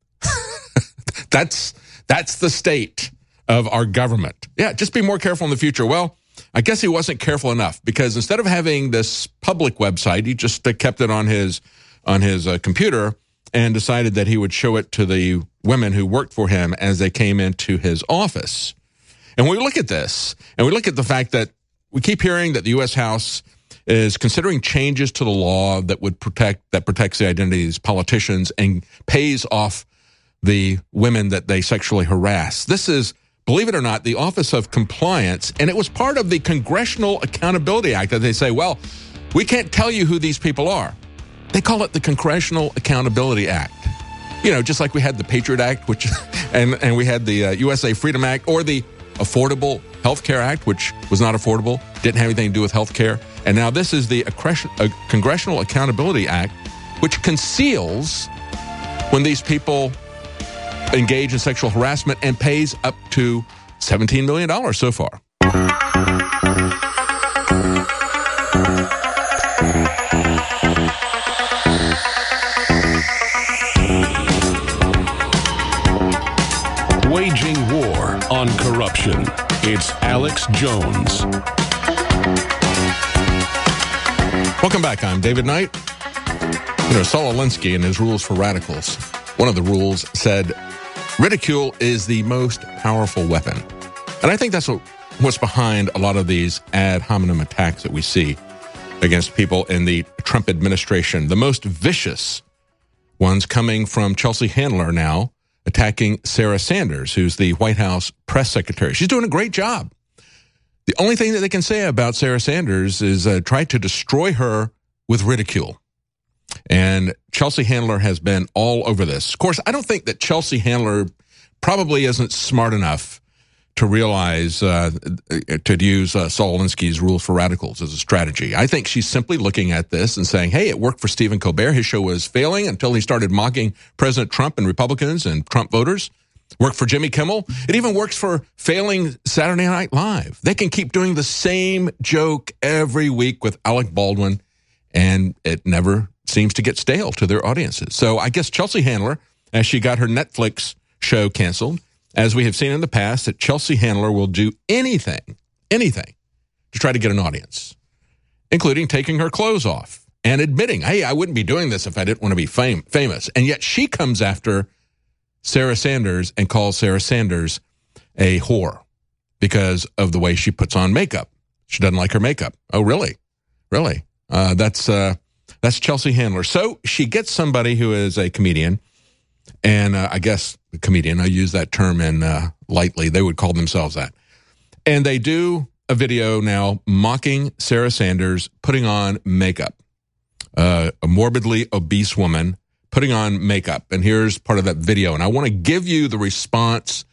That's the state of our government. Yeah, just be more careful in the future. Well, I guess he wasn't careful enough, because instead of having this public website, he just kept it on his computer and decided that he would show it to the women who worked for him as they came into his office. And when we look at this, and we look at the fact that we keep hearing that the U.S. House is considering changes to the law that protects the identity of these politicians and pays off the women that they sexually harass. This is, believe it or not, the Office of Compliance, and it was part of the Congressional Accountability Act that they say, well, we can't tell you who these people are. They call it the Congressional Accountability Act. You know, just like we had the Patriot Act, which, and we had the USA Freedom Act, or the Affordable Health Care Act, which was not affordable, didn't have anything to do with health care. And now this is the Congressional Accountability Act, which conceals when these people engage in sexual harassment and pays up to $17 million so far. Waging war on corruption. It's Alex Jones. Welcome back. I'm David Knight. Saul Alinsky and his rules for radicals. One of the rules said, ridicule is the most powerful weapon. And I think that's what's behind a lot of these ad hominem attacks that we see against people in the Trump administration. The most vicious ones coming from Chelsea Handler now, attacking Sarah Sanders, who's the White House press secretary. She's doing a great job. The only thing that they can say about Sarah Sanders is try to destroy her with ridicule. And Chelsea Handler has been all over this. Of course, I don't think that Chelsea Handler probably isn't smart enough to realize, to use Saul Alinsky's rules for radicals as a strategy. I think she's simply looking at this and saying, hey, it worked for Stephen Colbert. His show was failing until he started mocking President Trump and Republicans and Trump voters. Worked for Jimmy Kimmel. It even works for failing Saturday Night Live. They can keep doing the same joke every week with Alec Baldwin, and it never seems to get stale to their audiences. So I guess Chelsea Handler, as she got her Netflix show canceled, as we have seen in the past, that Chelsea Handler will do anything to try to get an audience, including taking her clothes off and admitting, hey, I wouldn't be doing this if I didn't want to be famous. And yet she comes after Sarah Sanders and calls Sarah Sanders a whore because of the way she puts on makeup. She doesn't like her makeup. Oh, really? Really? That's Chelsea Handler. So she gets somebody who is a comedian, and I guess a comedian, I use that term in lightly. They would call themselves that. And they do a video now mocking Sarah Sanders putting on makeup. A morbidly obese woman putting on makeup. And here's part of that video. And I want to give you the response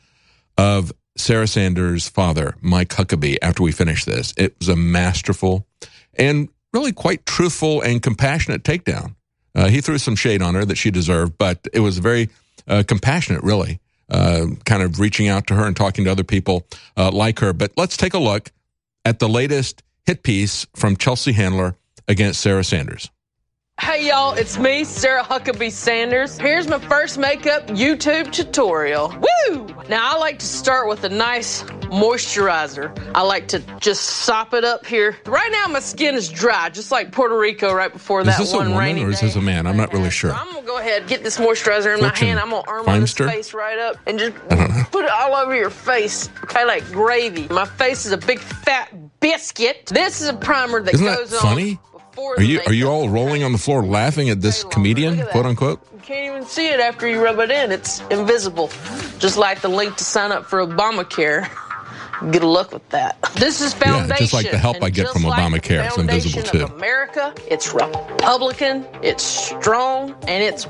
of Sarah Sanders' father, Mike Huckabee, after we finish this. It was a masterful and really quite truthful and compassionate takedown. He threw some shade on her that she deserved, but it was very compassionate, really, kind of reaching out to her and talking to other people like her. But let's take a look at the latest hit piece from Chelsea Handler against Sarah Sanders. Hey y'all, it's me, Sarah Huckabee Sanders. Here's my first makeup YouTube tutorial. Woo! Now I like to start with a nice moisturizer. I like to just sop it up here. Right now my skin is dry, just like Puerto Rico right before that one rainy day. Is this a woman or is this a man? I'm not really sure. So I'm gonna go ahead and get this moisturizer in my hand. I'm gonna arm this face right up and just put it all over your face, okay, like gravy. My face is a big fat biscuit. This is a primer that goes on. Funny? Are you all rolling on the floor laughing at this comedian, quote unquote? You can't even see it after you rub it in. It's invisible. Just like the link to sign up for Obamacare. Good luck with that. This is foundation. Yeah, just like the help I get from Obamacare. It's invisible too. America, it's Republican, it's strong, and it's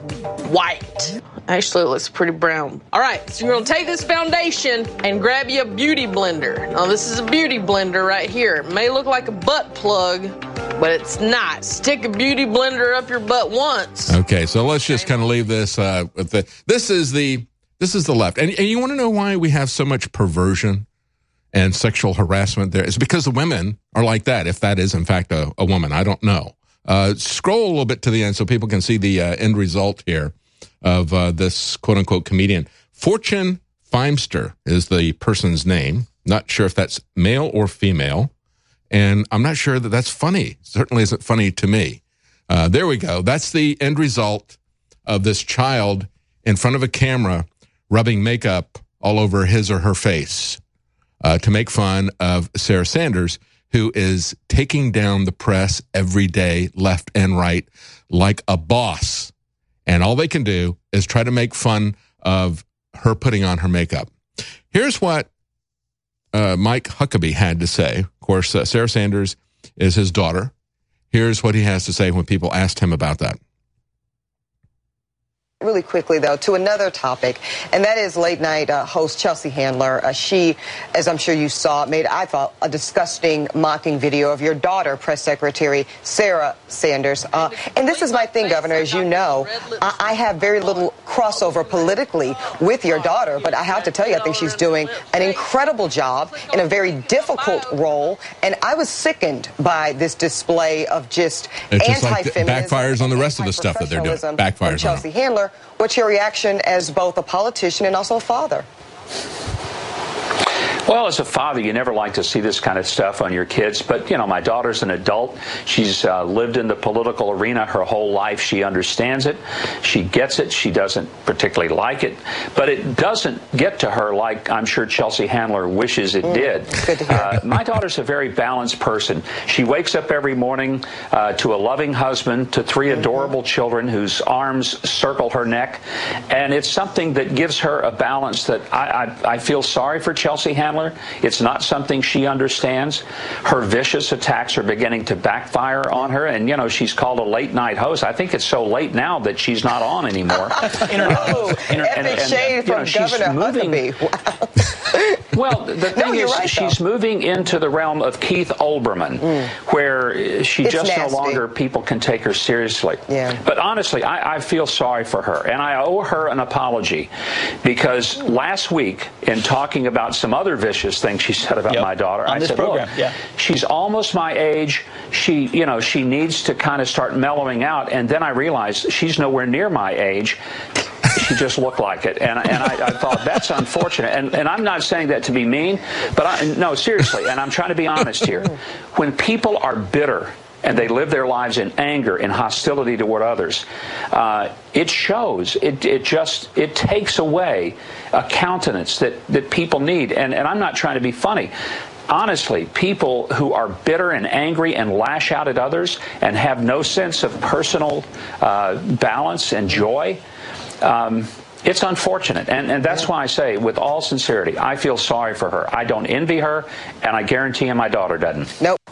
white. Actually, it looks pretty brown. All right, so you're going to take this foundation and grab you a beauty blender. Now, this is a beauty blender right here. It may look like a butt plug, but it's not. Stick a beauty blender up your butt once. Okay, so let's just kind of leave this with the. This is the left, and you want to know why we have so much perversion and sexual harassment there? It's because the women are like that. If that is in fact a woman, I don't know. Scroll a little bit to the end so people can see the end result here of this quote unquote comedian. Fortune Feimster is the person's name. Not sure if that's male or female. And I'm not sure that that's funny. Certainly isn't funny to me. There we go. That's the end result of this child in front of a camera rubbing makeup all over his or her face to make fun of Sarah Sanders, who is taking down the press every day, left and right, like a boss. And all they can do is try to make fun of her putting on her makeup. Here's what Mike Huckabee had to say. Of course, Sarah Sanders is his daughter. Here's what he has to say when people asked him about that. Really quickly, though, to another topic, and that is late-night host Chelsea Handler. She, as I'm sure you saw, made, I thought, a disgusting, mocking video of your daughter, Press Secretary Sarah Sanders. And this is my thing, Governor, as you know, I have very little crossover politically with your daughter, but I have to tell you, I think she's doing an incredible job in a very difficult role, and I was sickened by this display of just anti-feminism. Like backfires on the rest of the stuff that they're doing. Backfires on Chelsea Handler. What's your reaction as both a politician and also a father? Well, as a father, you never like to see this kind of stuff on your kids. But, you know, my daughter's an adult. She's lived in the political arena her whole life. She understands it. She gets it. She doesn't particularly like it. But it doesn't get to her like I'm sure Chelsea Handler wishes it did. Good to hear. My daughter's a very balanced person. She wakes up every morning to a loving husband, to three adorable children whose arms circle her neck. And it's something that gives her a balance that I feel sorry for Chelsea Handler. It's not something she understands. Her vicious attacks are beginning to backfire on her. And, you know, she's called a late-night host. I think it's so late now that she's not on anymore. Epic shade from Governor Huckabee. Well, the thing is, she's moving into the realm of Keith Olbermann, where she It's just nasty. no longer, people can take her seriously. Yeah. But honestly, I feel sorry for her, and I owe her an apology, because last week, in talking about some other vicious things she said about my daughter, I said, look, she's almost my age. She needs to kind of start mellowing out. And then I realized she's nowhere near my age. She just looked like it. And I thought, that's unfortunate. And I'm not saying that to be mean, but no, seriously, and I'm trying to be honest here. When people are bitter and they live their lives in anger and hostility toward others, it shows. It takes away a countenance that people need. And I'm not trying to be funny. Honestly, people who are bitter and angry and lash out at others and have no sense of personal balance and joy, it's unfortunate. And that's why I say, with all sincerity, I feel sorry for her. I don't envy her, and I guarantee you my daughter doesn't. Nope.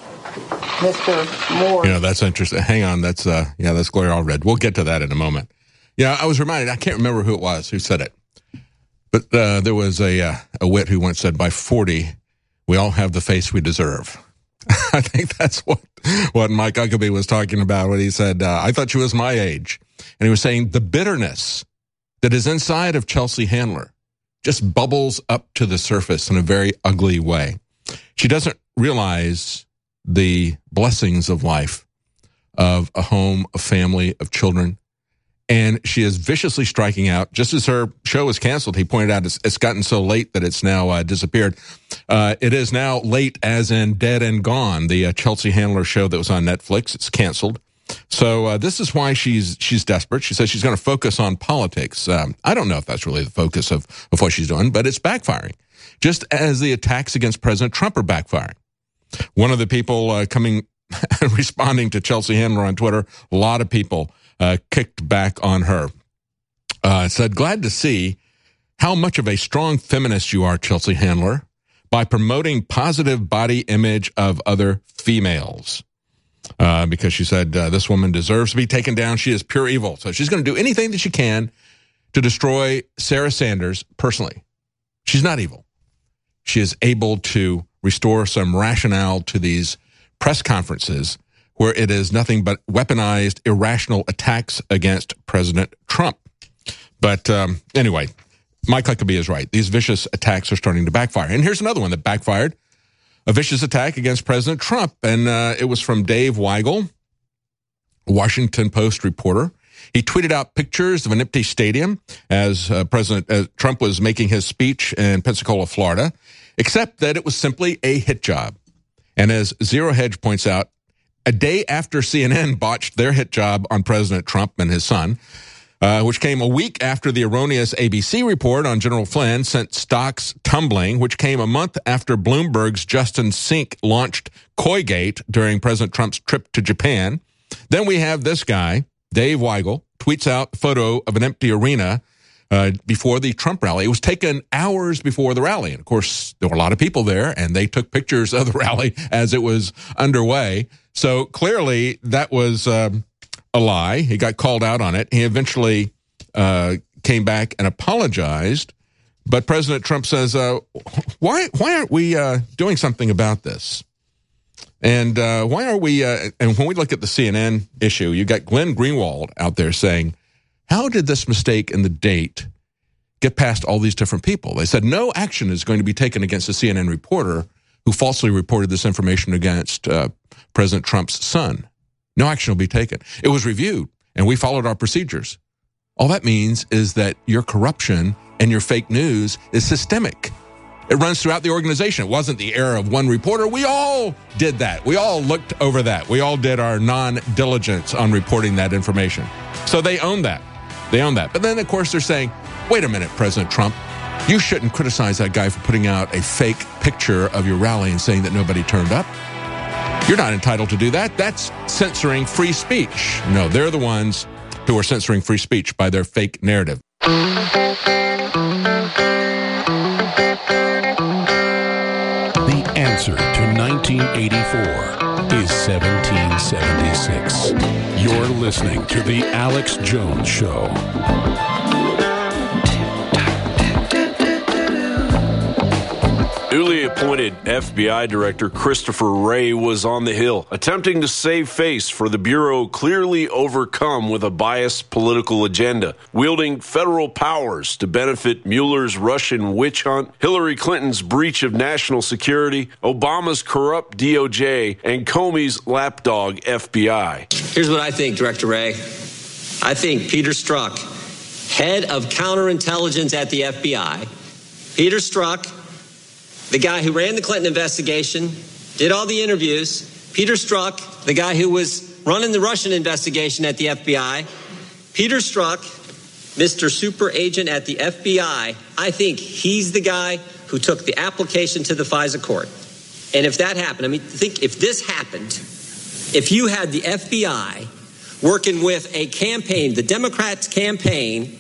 Mr. Moore. You know, that's interesting. Hang on. That's Gloria Allred. We'll get to that in a moment. Yeah, I was reminded, I can't remember who it was who said it, but there was a wit who once said, by 40, we all have the face we deserve. I think that's what Mike Huckabee was talking about when he said, I thought she was my age. And he was saying the bitterness that is inside of Chelsea Handler just bubbles up to the surface in a very ugly way. She doesn't realize the blessings of life, of a home, a family, of children. And she is viciously striking out. Just as her show was canceled, he pointed out it's gotten so late that it's now disappeared. It is now late as in dead and gone. The Chelsea Handler show that was on Netflix, it's canceled. So this is why she's desperate. She says she's going to focus on politics. I don't know if that's really the focus of what she's doing, but it's backfiring. Just as the attacks against President Trump are backfiring. One of the people responding to Chelsea Handler on Twitter, a lot of people kicked back on her. Said, glad to see how much of a strong feminist you are, Chelsea Handler, by promoting positive body image of other females. Because she said this woman deserves to be taken down. She is pure evil. So she's going to do anything that she can to destroy Sarah Sanders personally. She's not evil. She is able to restore some rationale to these press conferences where it is nothing but weaponized, irrational attacks against President Trump. But anyway, Mike Huckabee is right. These vicious attacks are starting to backfire. And here's another one that backfired. A vicious attack against President Trump. And it was from Dave Weigel, Washington Post reporter. He tweeted out pictures of an empty stadium as President Trump was making his speech in Pensacola, Florida, except that it was simply a hit job. And as Zero Hedge points out, a day after CNN botched their hit job on President Trump and his son, which came a week after the erroneous ABC report on General Flynn sent stocks tumbling, which came a month after Bloomberg's Justin Sink launched Koigate during President Trump's trip to Japan. Then we have this guy, Dave Weigel, tweets out a photo of an empty arena before the Trump rally. It was taken hours before the rally. And, of course, there were a lot of people there, and they took pictures of the rally as it was underway. So clearly that was a lie. He got called out on it. He eventually came back and apologized. But President Trump says, why aren't we doing something about this? And why are we, and when we look at the CNN issue, you got Glenn Greenwald out there saying, how did this mistake in the date get past all these different people? They said no action is going to be taken against a CNN reporter who falsely reported this information against President Trump's son. No action will be taken. It was reviewed, and we followed our procedures. All that means is that your corruption and your fake news is systemic. It runs throughout the organization. It wasn't the error of one reporter. We all did that. We all looked over that. We all did our non-diligence on reporting that information. So they own that. They own that. But then, of course, they're saying, wait a minute, President Trump, you shouldn't criticize that guy for putting out a fake picture of your rally and saying that nobody turned up. You're not entitled to do that. That's censoring free speech. No, they're the ones who are censoring free speech by their fake narrative. The answer to 1984 is 1776. You're listening to The Alex Jones Show. Newly appointed FBI Director Christopher Wray was on the Hill, attempting to save face for the Bureau clearly overcome with a biased political agenda, wielding federal powers to benefit Mueller's Russian witch hunt, Hillary Clinton's breach of national security, Obama's corrupt DOJ, and Comey's lapdog FBI. Here's what I think, Director Wray. I think Peter Strzok, head of counterintelligence at the FBI, Peter Strzok, the guy who ran the Clinton investigation, did all the interviews, Peter Strzok, the guy who was running the Russian investigation at the FBI, Peter Strzok, Mr. Super Agent at the FBI, I think he's the guy who took the application to the FISA court. And if that happened, I mean, think if this happened, if you had the FBI working with a campaign, the Democrats' campaign,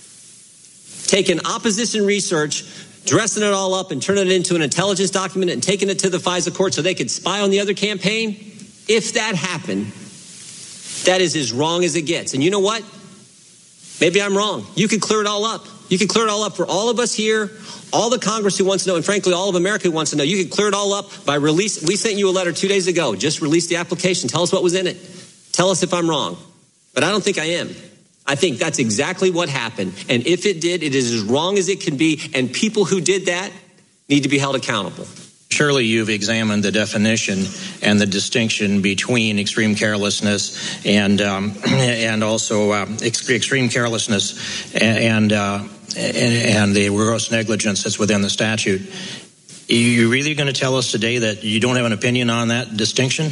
taking opposition research, dressing it all up and turning it into an intelligence document and taking it to the FISA court so they could spy on the other campaign, if that happened, that is as wrong as it gets. And you know what? Maybe I'm wrong. You can clear it all up. You can clear it all up for all of us here, all the Congress who wants to know, and frankly, all of America who wants to know. You can clear it all up by release. We sent you a letter 2 days ago. Just release the application. Tell us what was in it. Tell us if I'm wrong. But I don't think I am. I think that's exactly what happened. And if it did, it is as wrong as it can be. And people who did that need to be held accountable. Surely you've examined the definition and the distinction between extreme carelessness and also extreme carelessness and the gross negligence that's within the statute. Are you really going to tell us today that you don't have an opinion on that distinction?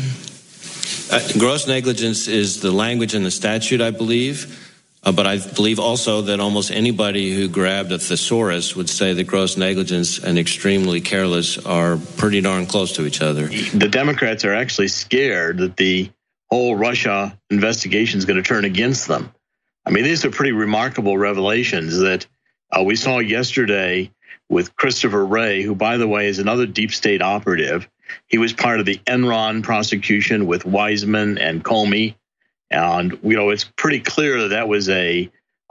Gross negligence is the language in the statute, I believe. But I believe also that almost anybody who grabbed a thesaurus would say that gross negligence and extremely careless are pretty darn close to each other. The Democrats are actually scared that the whole Russia investigation is going to turn against them. I mean, these are pretty remarkable revelations that we saw yesterday with Christopher Wray, who, by the way, is another deep state operative. He was part of the Enron prosecution with Wiseman and Comey. And, it's pretty clear that that was an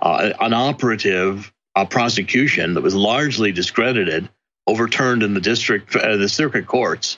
operative prosecution that was largely discredited, overturned in the circuit courts.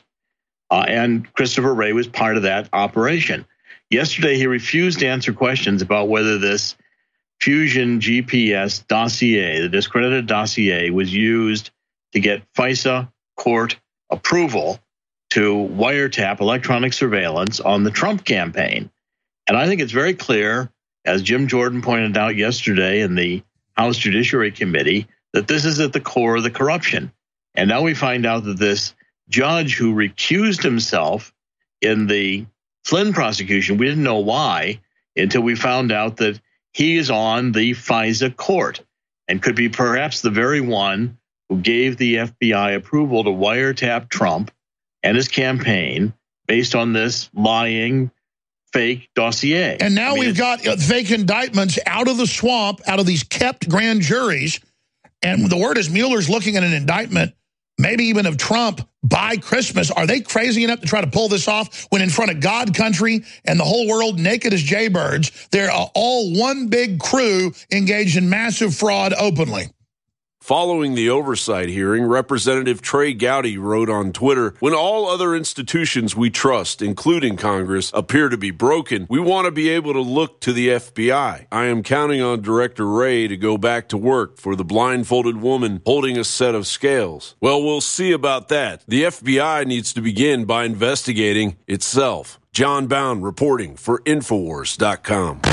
And Christopher Wray was part of that operation. Yesterday, he refused to answer questions about whether this Fusion GPS dossier, the discredited dossier, was used to get FISA court approval to wiretap electronic surveillance on the Trump campaign. And I think it's very clear, as Jim Jordan pointed out yesterday in the House Judiciary Committee, that this is at the core of the corruption. And now we find out that this judge who recused himself in the Flynn prosecution, we didn't know why until we found out that he is on the FISA court and could be perhaps the very one who gave the FBI approval to wiretap Trump and his campaign based on this lying fake dossier. And now we've got fake indictments out of the swamp, out of these kept grand juries. And the word is Mueller's looking at an indictment, maybe even of Trump, by Christmas. Are they crazy enough to try to pull this off when in front of God country and the whole world naked as jaybirds, they're all one big crew engaged in massive fraud openly? Following the oversight hearing, Representative Trey Gowdy wrote on Twitter, "When all other institutions we trust, including Congress, appear to be broken, we want to be able to look to the FBI. I am counting on Director Wray to go back to work for the blindfolded woman holding a set of scales." Well, we'll see about that. The FBI needs to begin by investigating itself. John Bound reporting for Infowars.com.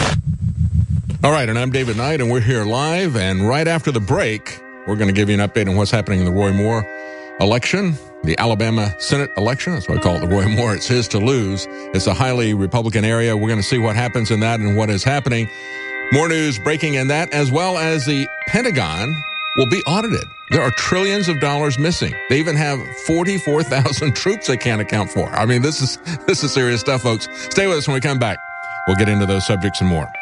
All right, and I'm David Knight, and we're here live, and right after the break, we're going to give you an update on what's happening in the Roy Moore election, the Alabama Senate election. That's why I call it the Roy Moore. It's his to lose. It's a highly Republican area. We're going to see what happens in that and what is happening. More news breaking in that, as well as the Pentagon will be audited. There are trillions of dollars missing. They even have 44,000 troops they can't account for. I mean, this is serious stuff, folks. Stay with us when we come back. We'll get into those subjects and more.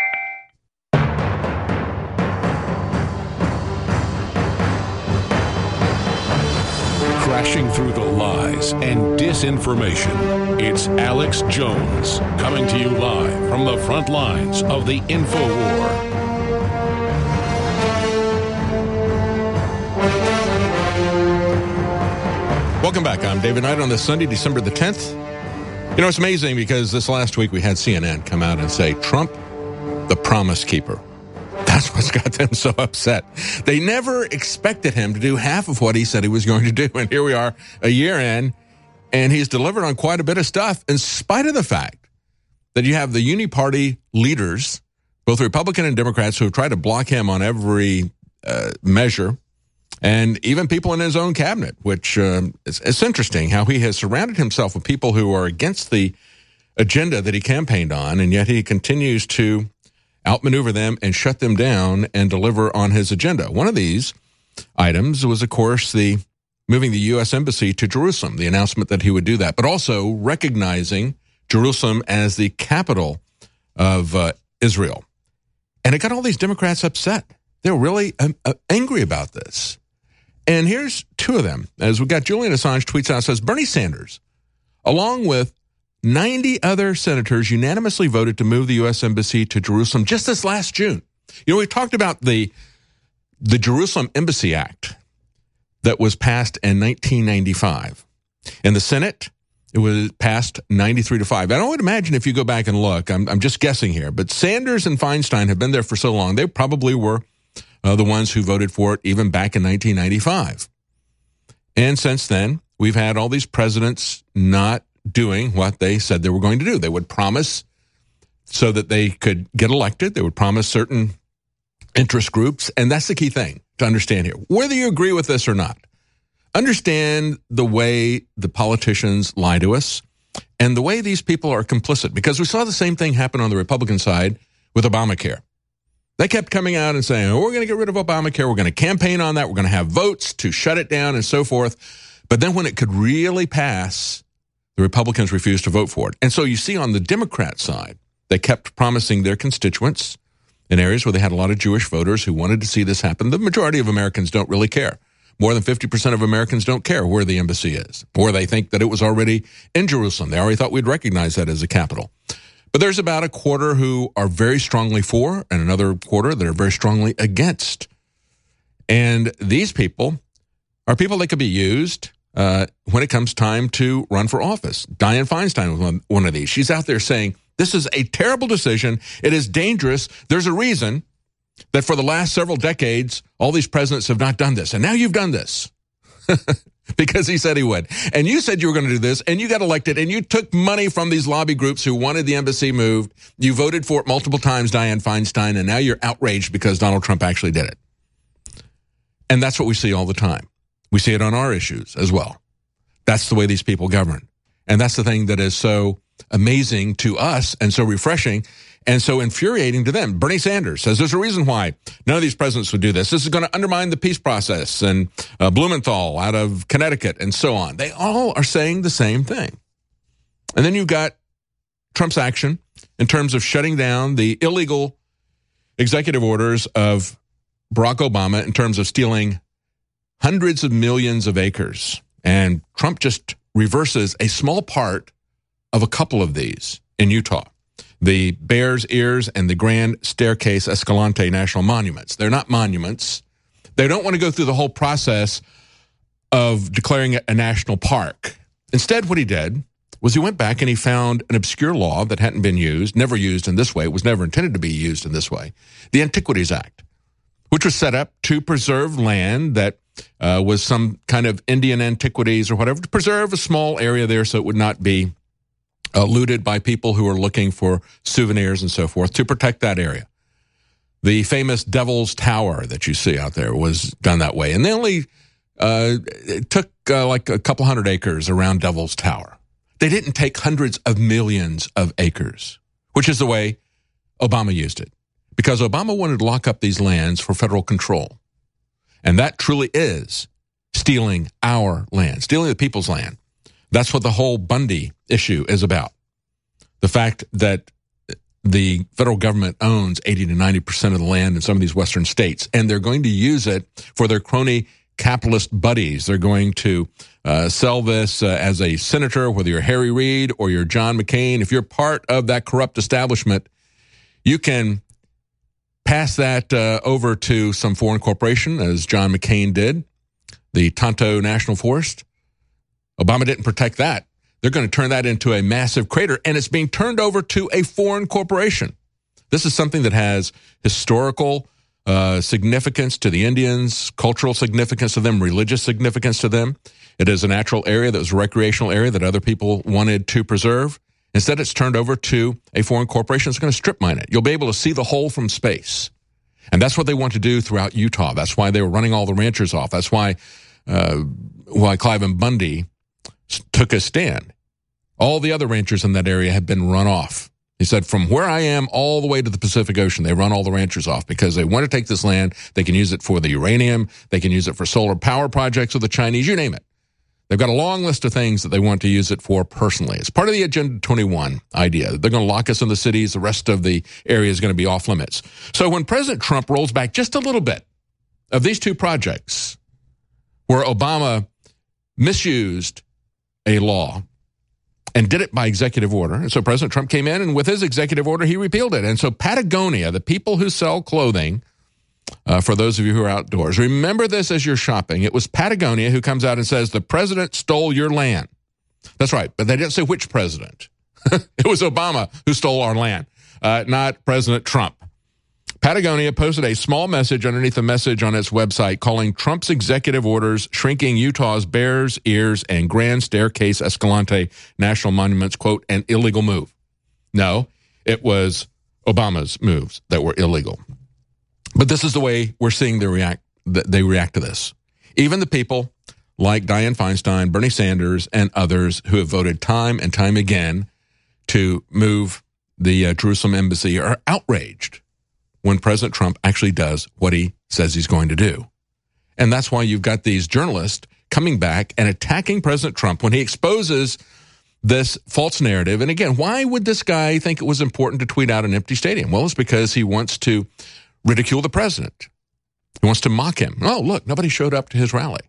Crashing through the lies and disinformation. It's Alex Jones coming to you live from the front lines of the InfoWar. Welcome back. I'm David Knight on this Sunday, December the 10th. You know, it's amazing because this last week we had CNN come out and say, Trump, the promise keeper. That's what's got them so upset. They never expected him to do half of what he said he was going to do. And here we are a year in, and he's delivered on quite a bit of stuff in spite of the fact that you have the uni-party leaders, both Republican and Democrats, who have tried to block him on every measure, And even people in his own cabinet, which it's interesting how he has surrounded himself with people who are against the agenda that he campaigned on, and yet he continues to outmaneuver them and shut them down and deliver on his agenda. One of these items was, of course, the moving the U.S. Embassy to Jerusalem, the announcement that he would do that, but also recognizing Jerusalem as the capital of Israel. And it got all these Democrats upset. They were really angry about this. And here's two of them. As we got Julian Assange tweets out, says, Bernie Sanders, along with 90 other senators, unanimously voted to move the U.S. Embassy to Jerusalem just this last June. You know, we talked about the Jerusalem Embassy Act that was passed in 1995. In the Senate, it was passed 93-5. I would imagine if you go back and look, I'm just guessing here, but Sanders and Feinstein have been there for so long, they probably were the ones who voted for it even back in 1995. And since then, we've had all these presidents not doing what they said they were going to do. They would promise so that they could get elected. They would promise certain interest groups. And that's the key thing to understand here. Whether you agree with this or not, understand the way the politicians lie to us and the way these people are complicit. Because we saw the same thing happen on the Republican side with Obamacare. They kept coming out and saying, we're going to get rid of Obamacare. We're going to campaign on that. We're going to have votes to shut it down and so forth. But then when it could really pass, the Republicans refused to vote for it. And so you see on the Democrat side, they kept promising their constituents in areas where they had a lot of Jewish voters who wanted to see this happen. The majority of Americans don't really care. More than 50% of Americans don't care where the embassy is, or they think that it was already in Jerusalem. They already thought we'd recognize that as a capital. But there's about a quarter who are very strongly for and another quarter that are very strongly against. And these people are people that could be used when it comes time to run for office. Dianne Feinstein was one of these. She's out there saying, this is a terrible decision. It is dangerous. There's a reason that for the last several decades, all these presidents have not done this. And now you've done this because he said he would. And you said you were going to do this, and you got elected, and you took money from these lobby groups who wanted the embassy moved. You voted for it multiple times, Dianne Feinstein, and now you're outraged because Donald Trump actually did it. And that's what we see all the time. We see it on our issues as well. That's the way these people govern. And that's the thing that is so amazing to us and so refreshing and so infuriating to them. Bernie Sanders says there's a reason why none of these presidents would do this. This is going to undermine the peace process. And Blumenthal out of Connecticut and so on. They all are saying the same thing. And then you've got Trump's action in terms of shutting down the illegal executive orders of Barack Obama in terms of stealing hundreds of millions of acres. And Trump just reverses a small part of a couple of these in Utah. The Bears Ears and the Grand Staircase Escalante National Monuments. They're not monuments. They don't want to go through the whole process of declaring it a national park. Instead, what he did was he went back and he found an obscure law that hadn't been used, never used in this way. It was never intended to be used in this way. The Antiquities Act, which was set up to preserve land that was some kind of Indian antiquities or whatever, to preserve a small area there so it would not be looted by people who are looking for souvenirs and so forth, to protect that area. The famous Devil's Tower that you see out there was done that way. And they only took like a couple hundred acres around Devil's Tower. They didn't take hundreds of millions of acres, which is the way Obama used it. Because Obama wanted to lock up these lands for federal control. And that truly is stealing our land, stealing the people's land. That's what the whole Bundy issue is about. The fact that the federal government owns 80 to 90% of the land in some of these western states, and they're going to use it for their crony capitalist buddies. They're going to sell this as a senator, whether you're Harry Reid or you're John McCain. If you're part of that corrupt establishment, you can pass that over to some foreign corporation, as John McCain did, the Tonto National Forest. Obama didn't protect that. They're going to turn that into a massive crater, and it's being turned over to a foreign corporation. This is something that has historical significance to the Indians, cultural significance to them, religious significance to them. It is a natural area that was a recreational area that other people wanted to preserve. Instead, it's turned over to a foreign corporation that's going to strip mine it. You'll be able to see the hole from space. And that's what they want to do throughout Utah. That's why they were running all the ranchers off. That's why Cliven Bundy took a stand. All the other ranchers in that area had been run off. He said, from where I am all the way to the Pacific Ocean, they run all the ranchers off because they want to take this land. They can use it for the uranium. They can use it for solar power projects with the Chinese, you name it. They've got a long list of things that they want to use it for personally. It's part of the Agenda 21 idea. They're going to lock us in the cities. The rest of the area is going to be off limits. So when President Trump rolls back just a little bit of these two projects where Obama misused a law and did it by executive order. And so President Trump came in, and with his executive order, he repealed it. And so Patagonia, the people who sell clothing, for those of you who are outdoors, remember this as you're shopping. It was Patagonia who comes out and says, the president stole your land. That's right, but they didn't say which president. It was Obama who stole our land, not President Trump. Patagonia posted a small message underneath a message on its website calling Trump's executive orders shrinking Utah's Bears Ears and Grand Staircase Escalante national monuments, quote, an illegal move. No, it was Obama's moves that were illegal. But this is the way we're seeing they react to this. Even the people like Dianne Feinstein, Bernie Sanders, and others who have voted time and time again to move the Jerusalem embassy are outraged when President Trump actually does what he says he's going to do. And that's why you've got these journalists coming back and attacking President Trump when he exposes this false narrative. And again, why would this guy think it was important to tweet out an empty stadium? Well, it's because he wants to ridicule the president. He wants to mock him. Oh, look, nobody showed up to his rally.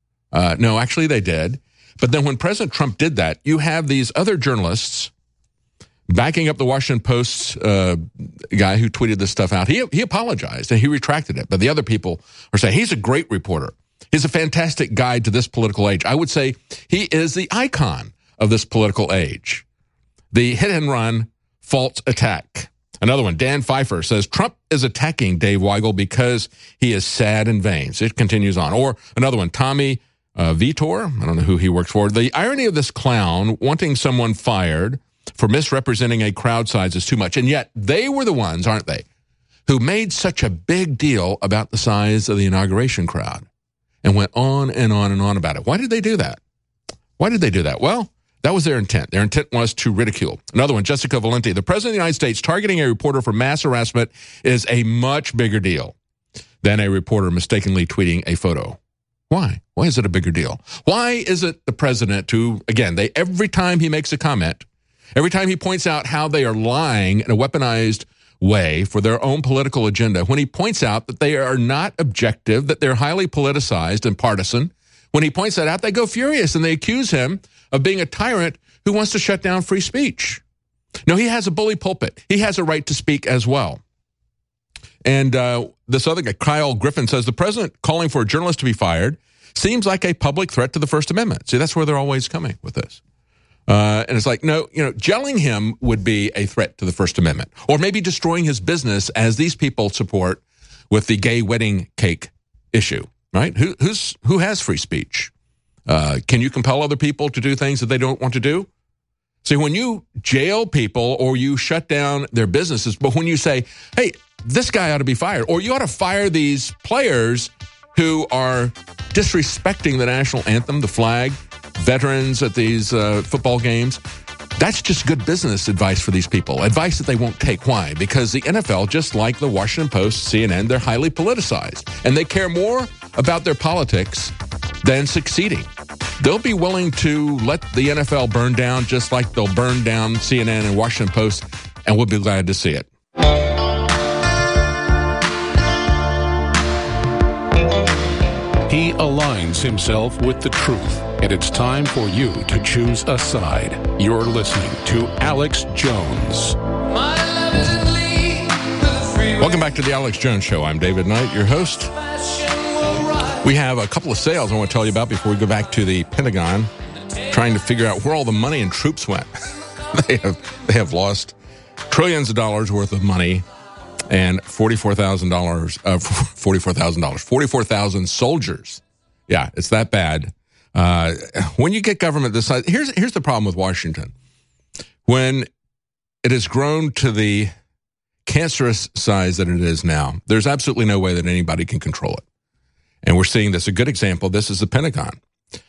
No, actually they did. But then when President Trump did that, you have these other journalists backing up the Washington Post's guy who tweeted this stuff out. He apologized and he retracted it. But the other people are saying he's a great reporter. He's a fantastic guide to this political age. I would say he is the icon of this political age. The hit and run false attack. Another one, Dan Pfeiffer says, Trump is attacking Dave Weigel because he is sad and vain. So it continues on. Or another one, Tommy Vitor, I don't know who he works for. The irony of this clown wanting someone fired for misrepresenting a crowd size is too much. And yet they were the ones, aren't they, who made such a big deal about the size of the inauguration crowd and went on and on and on about it. Why did they do that? Why did they do that? Well, that was their intent. Their intent was to ridicule. Another one, Jessica Valenti. The president of the United States targeting a reporter for mass harassment is a much bigger deal than a reporter mistakenly tweeting a photo. Why? Why is it a bigger deal? Why is it the president who, again, every time he makes a comment, every time he points out how they are lying in a weaponized way for their own political agenda, when he points out that they are not objective, that they're highly politicized and partisan, when he points that out, they go furious and they accuse him of being a tyrant who wants to shut down free speech. No, he has a bully pulpit. He has a right to speak as well. And this other guy, Kyle Griffin, says the president calling for a journalist to be fired seems like a public threat to the First Amendment. See, that's where they're always coming with this. And it's like, no, gelling him would be a threat to the First Amendment, or maybe destroying his business, as these people support with the gay wedding cake issue, right? Who has free speech? Can you compel other people to do things that they don't want to do? See, when you jail people or you shut down their businesses, but when you say, hey, this guy ought to be fired, or you ought to fire these players who are disrespecting the national anthem, the flag, veterans at these football games, that's just good business advice for these people. Advice that they won't take. Why? Because the NFL, just like the Washington Post, CNN, they're highly politicized. And they care more about their politics than succeeding. They'll be willing to let the NFL burn down just like they'll burn down CNN and Washington Post, and we'll be glad to see it. He aligns himself with the truth, and it's time for you to choose a side. You're listening to Alex Jones. Welcome back to the Alex Jones Show. I'm David Knight, your host. We have a couple of sales I want to tell you about before we go back to the Pentagon, trying to figure out where all the money and troops went. They have lost trillions of dollars worth of money and 44,000 soldiers. Yeah, it's that bad. When you get government this size, here's the problem with Washington. When it has grown to the cancerous size that it is now, there's absolutely no way that anybody can control it. And we're seeing this. A good example, this is the Pentagon,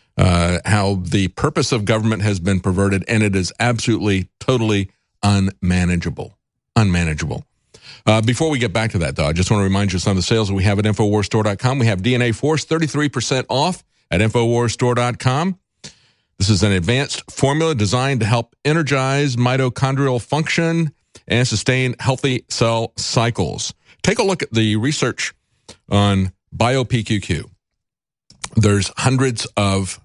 how the purpose of government has been perverted, and it is absolutely, totally unmanageable. Before we get back to that, though, I just want to remind you of some of the sales that we have at InfoWarsStore.com. We have DNA Force, 33% off at InfoWarsStore.com. This is an advanced formula designed to help energize mitochondrial function and sustain healthy cell cycles. Take a look at the research on BioPQQ. There's hundreds of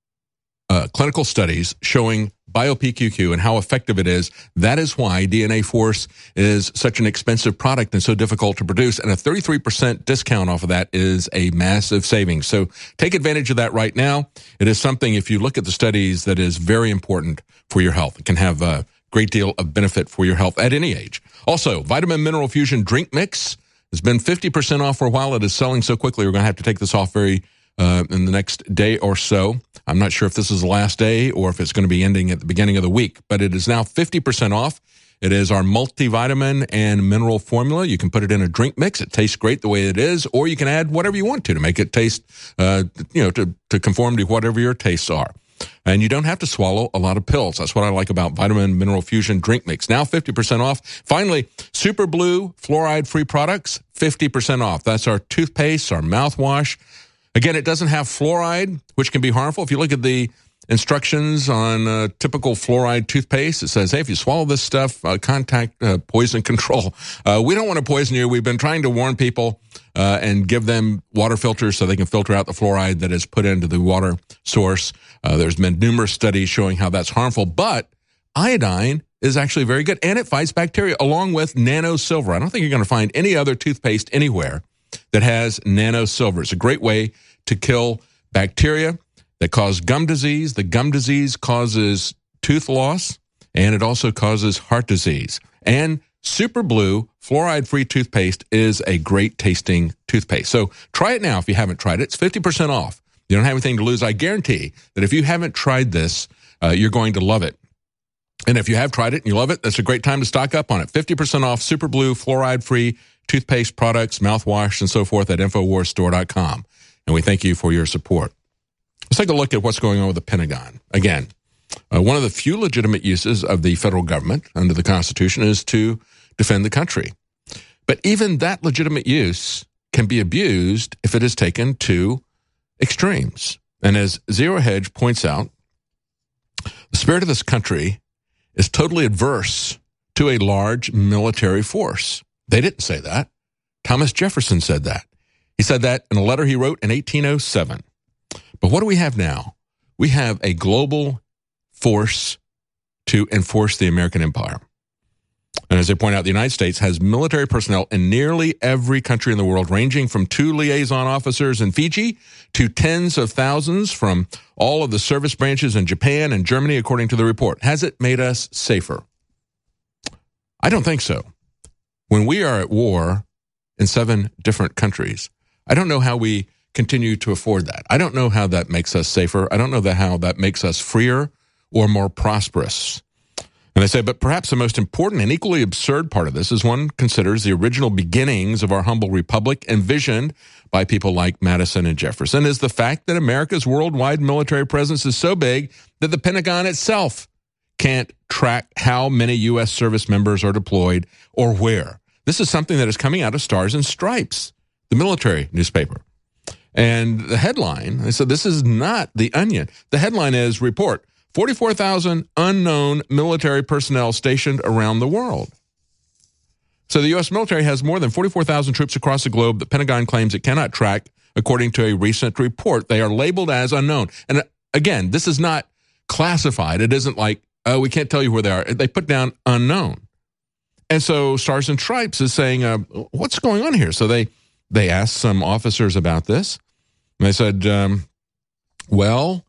clinical studies showing BioPQQ and how effective it is. That is why DNA Force is such an expensive product and so difficult to produce. And a 33% discount off of that is a massive savings. So take advantage of that right now. It is something, if you look at the studies, that is very important for your health. It can have a great deal of benefit for your health at any age. Also, Vitamin Mineral Fusion Drink Mix has been 50% off for a while. It is selling so quickly, we're going to have to take this off in the next day or so. I'm not sure if this is the last day or if it's going to be ending at the beginning of the week, but it is now 50% off. It is our multivitamin and mineral formula. You can put it in a drink mix. It tastes great the way it is, or you can add whatever you want to make it taste, to conform to whatever your tastes are. And you don't have to swallow a lot of pills. That's what I like about Vitamin Mineral Fusion Drink Mix. Now 50% off. Finally, Super Blue fluoride-free products, 50% off. That's our toothpaste, our mouthwash. Again, it doesn't have fluoride, which can be harmful. If you look at the instructions on typical fluoride toothpaste, it says, hey, if you swallow this stuff, contact poison control. We don't want to poison you. We've been trying to warn people and give them water filters so they can filter out the fluoride that is put into the water source. There's been numerous studies showing how that's harmful, but iodine is actually very good, and it fights bacteria along with nano silver. I don't think you're going to find any other toothpaste anywhere that has nano silver. It's a great way to kill bacteria that cause gum disease. The gum disease causes tooth loss, and it also causes heart disease. And Super Blue fluoride-free toothpaste is a great tasting toothpaste. So try it now if you haven't tried it. It's 50% off. You don't have anything to lose. I guarantee that if you haven't tried this, you're going to love it. And if you have tried it and you love it, that's a great time to stock up on it. 50% off Super Blue fluoride-free toothpaste products, mouthwash, and so forth at InfoWarsStore.com. And we thank you for your support. Let's take a look at what's going on with the Pentagon. Again, one of the few legitimate uses of the federal government under the Constitution is to defend the country. But even that legitimate use can be abused if it is taken to extremes. And as Zero Hedge points out, the spirit of this country is totally adverse to a large military force. They didn't say that. Thomas Jefferson said that. He said that in a letter he wrote in 1807. But what do we have now? We have a global force to enforce the American empire. And as they point out, the United States has military personnel in nearly every country in the world, ranging from 2 liaison officers in Fiji to tens of thousands from all of the service branches in Japan and Germany, according to the report. Has it made us safer? I don't think so. When we are at war in 7 different countries, I don't know how we continue to afford that. I don't know how that makes us safer. I don't know how that makes us freer or more prosperous. And they say, but perhaps the most important and equally absurd part of this is one considers the original beginnings of our humble republic envisioned by people like Madison and Jefferson is the fact that America's worldwide military presence is so big that the Pentagon itself can't track how many U.S. service members are deployed or where. This is something that is coming out of Stars and Stripes, the military newspaper. And the headline, they said this is not the Onion. The headline is, report, 44,000 unknown military personnel stationed around the world. So the U.S. military has more than 44,000 troops across the globe that Pentagon claims it cannot track, according to a recent report. They are labeled as unknown. And again, this is not classified. It isn't like, oh, we can't tell you where they are. They put down unknown. And so Stars and Stripes is saying, what's going on here? So they asked some officers about this. And they said, we're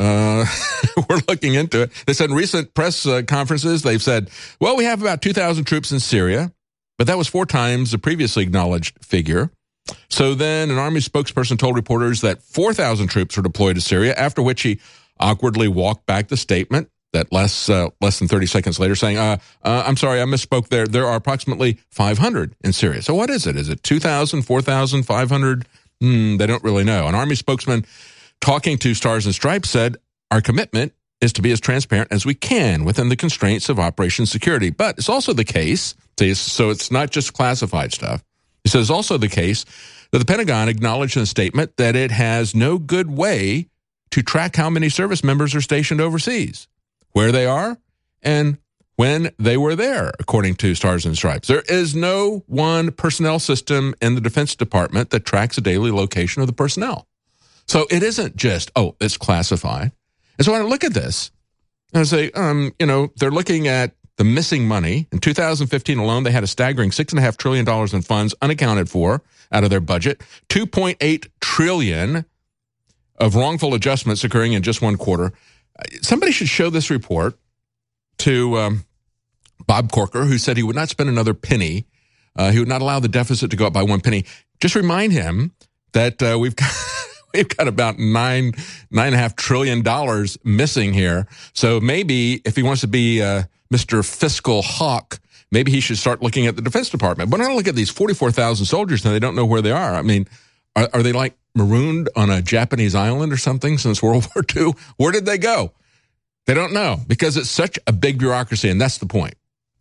looking into it. They said in recent press conferences, they've said, well, we have about 2,000 troops in Syria, but that was 4 times the previously acknowledged figure. So then an Army spokesperson told reporters that 4,000 troops were deployed to Syria, after which he awkwardly walked back the statement. that less than 30 seconds later saying, I'm sorry, I misspoke there. There are approximately 500 in Syria. So what is it? Is it 2,000, 4,000, 500? They don't really know. An Army spokesman talking to Stars and Stripes said, our commitment is to be as transparent as we can within the constraints of Operation Security. But it's also the case, so it's not just classified stuff. He says also the case that the Pentagon acknowledged in a statement that it has no good way to track how many service members are stationed overseas, where they are, and when they were there, according to Stars and Stripes. There is no one personnel system in the Defense Department that tracks the daily location of the personnel. So it isn't just, it's classified. And so when I look at this, I say, they're looking at the missing money. In 2015 alone, they had a staggering $6.5 trillion in funds unaccounted for out of their budget, $2.8 trillion of wrongful adjustments occurring in just one quarter. Somebody should show this report to Bob Corker, who said he would not spend another penny. He would not allow the deficit to go up by 1 penny. Just remind him that we've got about $9.5 trillion missing here. So maybe if he wants to be Mr. Fiscal Hawk, maybe he should start looking at the Defense Department. But when I look at these 44,000 soldiers and they don't know where they are, I mean, are they like marooned on a Japanese island or something since World War II? Where did they go? They don't know because it's such a big bureaucracy, and that's the point.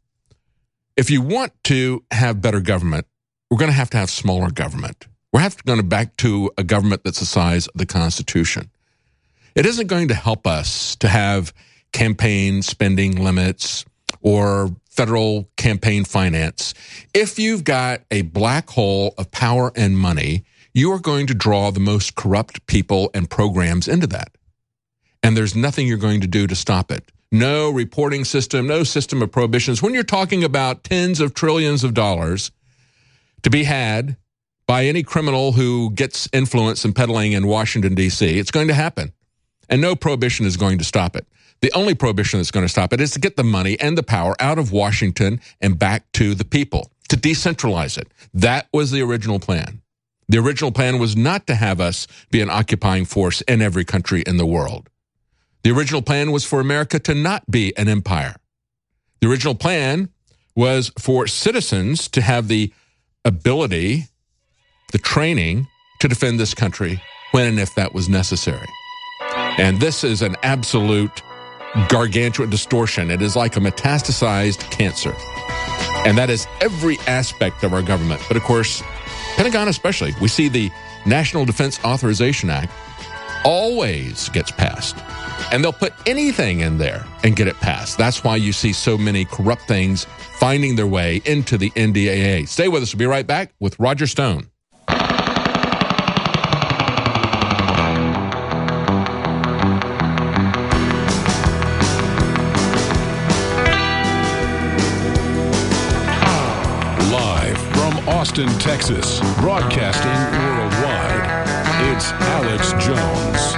If you want to have better government, we're going to have smaller government. We're going back to a government that's the size of the Constitution. It isn't going to help us to have campaign spending limits or federal campaign finance. If you've got a black hole of power and money, you are going to draw the most corrupt people and programs into that. And there's nothing you're going to do to stop it. No reporting system, no system of prohibitions. When you're talking about tens of trillions of dollars to be had by any criminal who gets influence in peddling in Washington, D.C., it's going to happen. And no prohibition is going to stop it. The only prohibition that's going to stop it is to get the money and the power out of Washington and back to the people, to decentralize it. That was the original plan. The original plan was not to have us be an occupying force in every country in the world. The original plan was for America to not be an empire. The original plan was for citizens to have the ability, the training to defend this country when and if that was necessary. And this is an absolute gargantuan distortion. It is like a metastasized cancer. And that is every aspect of our government. But of course, Pentagon especially, we see the National Defense Authorization Act always gets passed. And they'll put anything in there and get it passed. That's why you see so many corrupt things finding their way into the NDAA. Stay with us. We'll be right back with Roger Stone. Austin, Texas, broadcasting worldwide. It's Alex Jones.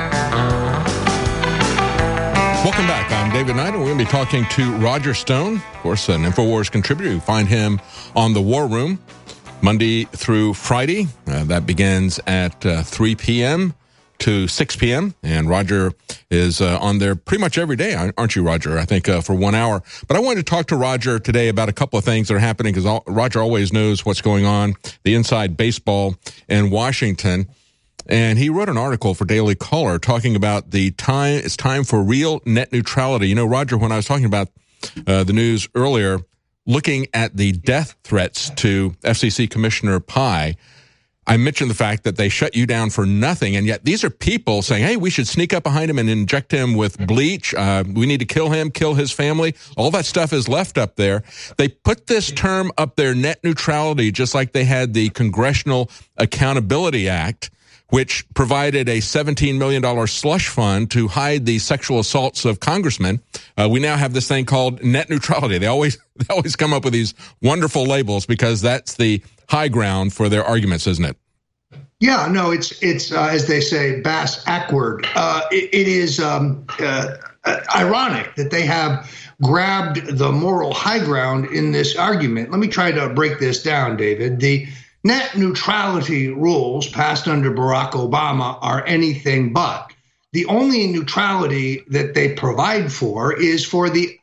Welcome back. I'm David Knight, and we're going to be talking to Roger Stone, of course, an InfoWars contributor. You find him on the War Room Monday through Friday. That begins at 3 p.m. to 6 p.m. And Roger is on there pretty much every day, aren't you, Roger? I think for 1 hour. But I wanted to talk to Roger today about a couple of things that are happening because Roger always knows what's going on, the inside baseball in Washington. And he wrote an article for Daily Caller talking about it's time for real net neutrality. You know, Roger, when I was talking about the news earlier, looking at the death threats to FCC Commissioner Pai, I mentioned the fact that they shut you down for nothing, and yet these are people saying, hey, we should sneak up behind him and inject him with bleach. We need to kill him, kill his family. All that stuff is left up there. They put this term up there, net neutrality, just like they had the Congressional Accountability Act, which provided a $17 million slush fund to hide the sexual assaults of congressmen. We now have this thing called net neutrality. They always come up with these wonderful labels because that's the high ground for their arguments, isn't it? Yeah, no, it's as they say, bass backward. It is ironic that they have grabbed the moral high ground in this argument. Let me try to break this down, David. The net neutrality rules passed under Barack Obama are anything but. the only neutrality that they provide for is for the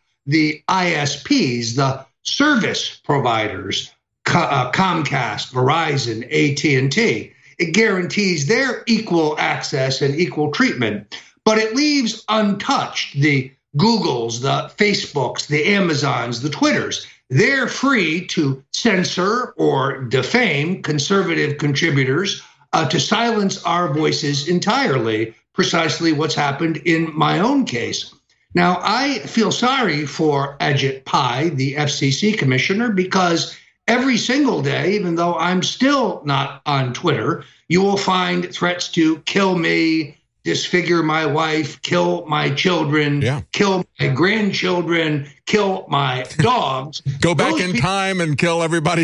ISPs, the service providers, Comcast, Verizon, AT&T. It guarantees their equal access and equal treatment, but it leaves untouched the Googles, the Facebooks, the Amazons, the Twitters. They're free to censor or defame conservative contributors, to silence our voices entirely, precisely what's happened in my own case. Now, I feel sorry for Ajit Pai, the FCC commissioner, because every single day, even though I'm still not on Twitter, you will find threats to kill me, disfigure my wife, kill my children, kill my grandchildren, kill my dogs. Go back in time and kill everybody,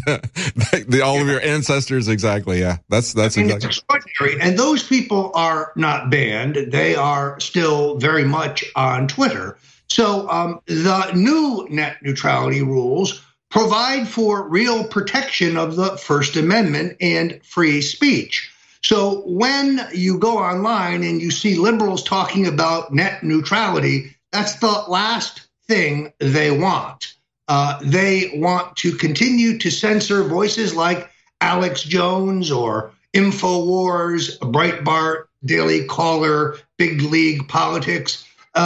all of your ancestors. Exactly. Yeah, that's exactly. It's extraordinary. And those people are not banned. They are still very much on Twitter. So the new net neutrality rules provide for real protection of the First Amendment and free speech. So when you go online and you see liberals talking about net neutrality, that's the last thing they want. They want to continue to censor voices like Alex Jones or InfoWars, Breitbart, Daily Caller, Big League Politics.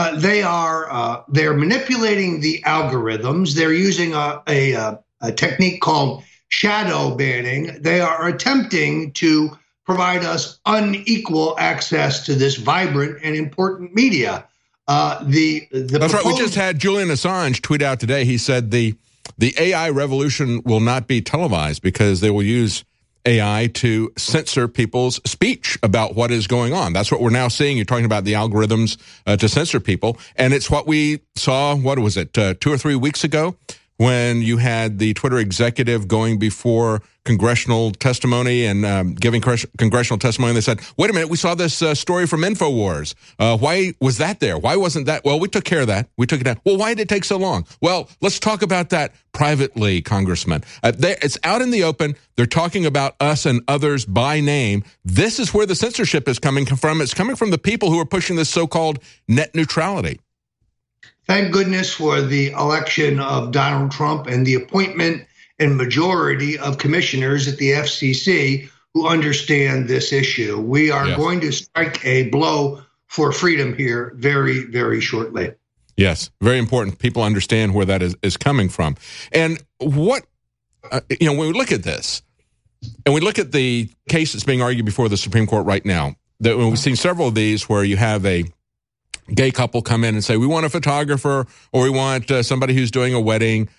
They're manipulating the algorithms. They're using a technique called shadow banning. They are attempting to provide us unequal access to this vibrant and important media. That's right. We just had Julian Assange tweet out today. He said the AI revolution will not be televised because they will use AI to censor people's speech about what is going on. That's what we're now seeing. You're talking about the algorithms to censor people. And it's what we saw, 2 or 3 weeks ago, when you had the Twitter executive going before congressional testimony and giving congressional testimony. They said, wait a minute, we saw this story from InfoWars. Why was that there? Why wasn't that? Well, we took care of that. We took it down. Well, why did it take so long? Well, let's talk about that privately, Congressman. It's out in the open. They're talking about us and others by name. This is where the censorship is coming from. It's coming from the people who are pushing this so-called net neutrality. Thank goodness for the election of Donald Trump and the appointment and majority of commissioners at the FCC who understand this issue. We are going to strike a blow for freedom here very, very shortly. Yes, very important. People understand where that is coming from. And what, when we look at this, and we look at the case that's being argued before the Supreme Court right now, that we've seen several of these where you have a gay couple come in and say, we want a photographer or we want somebody who's doing a wedding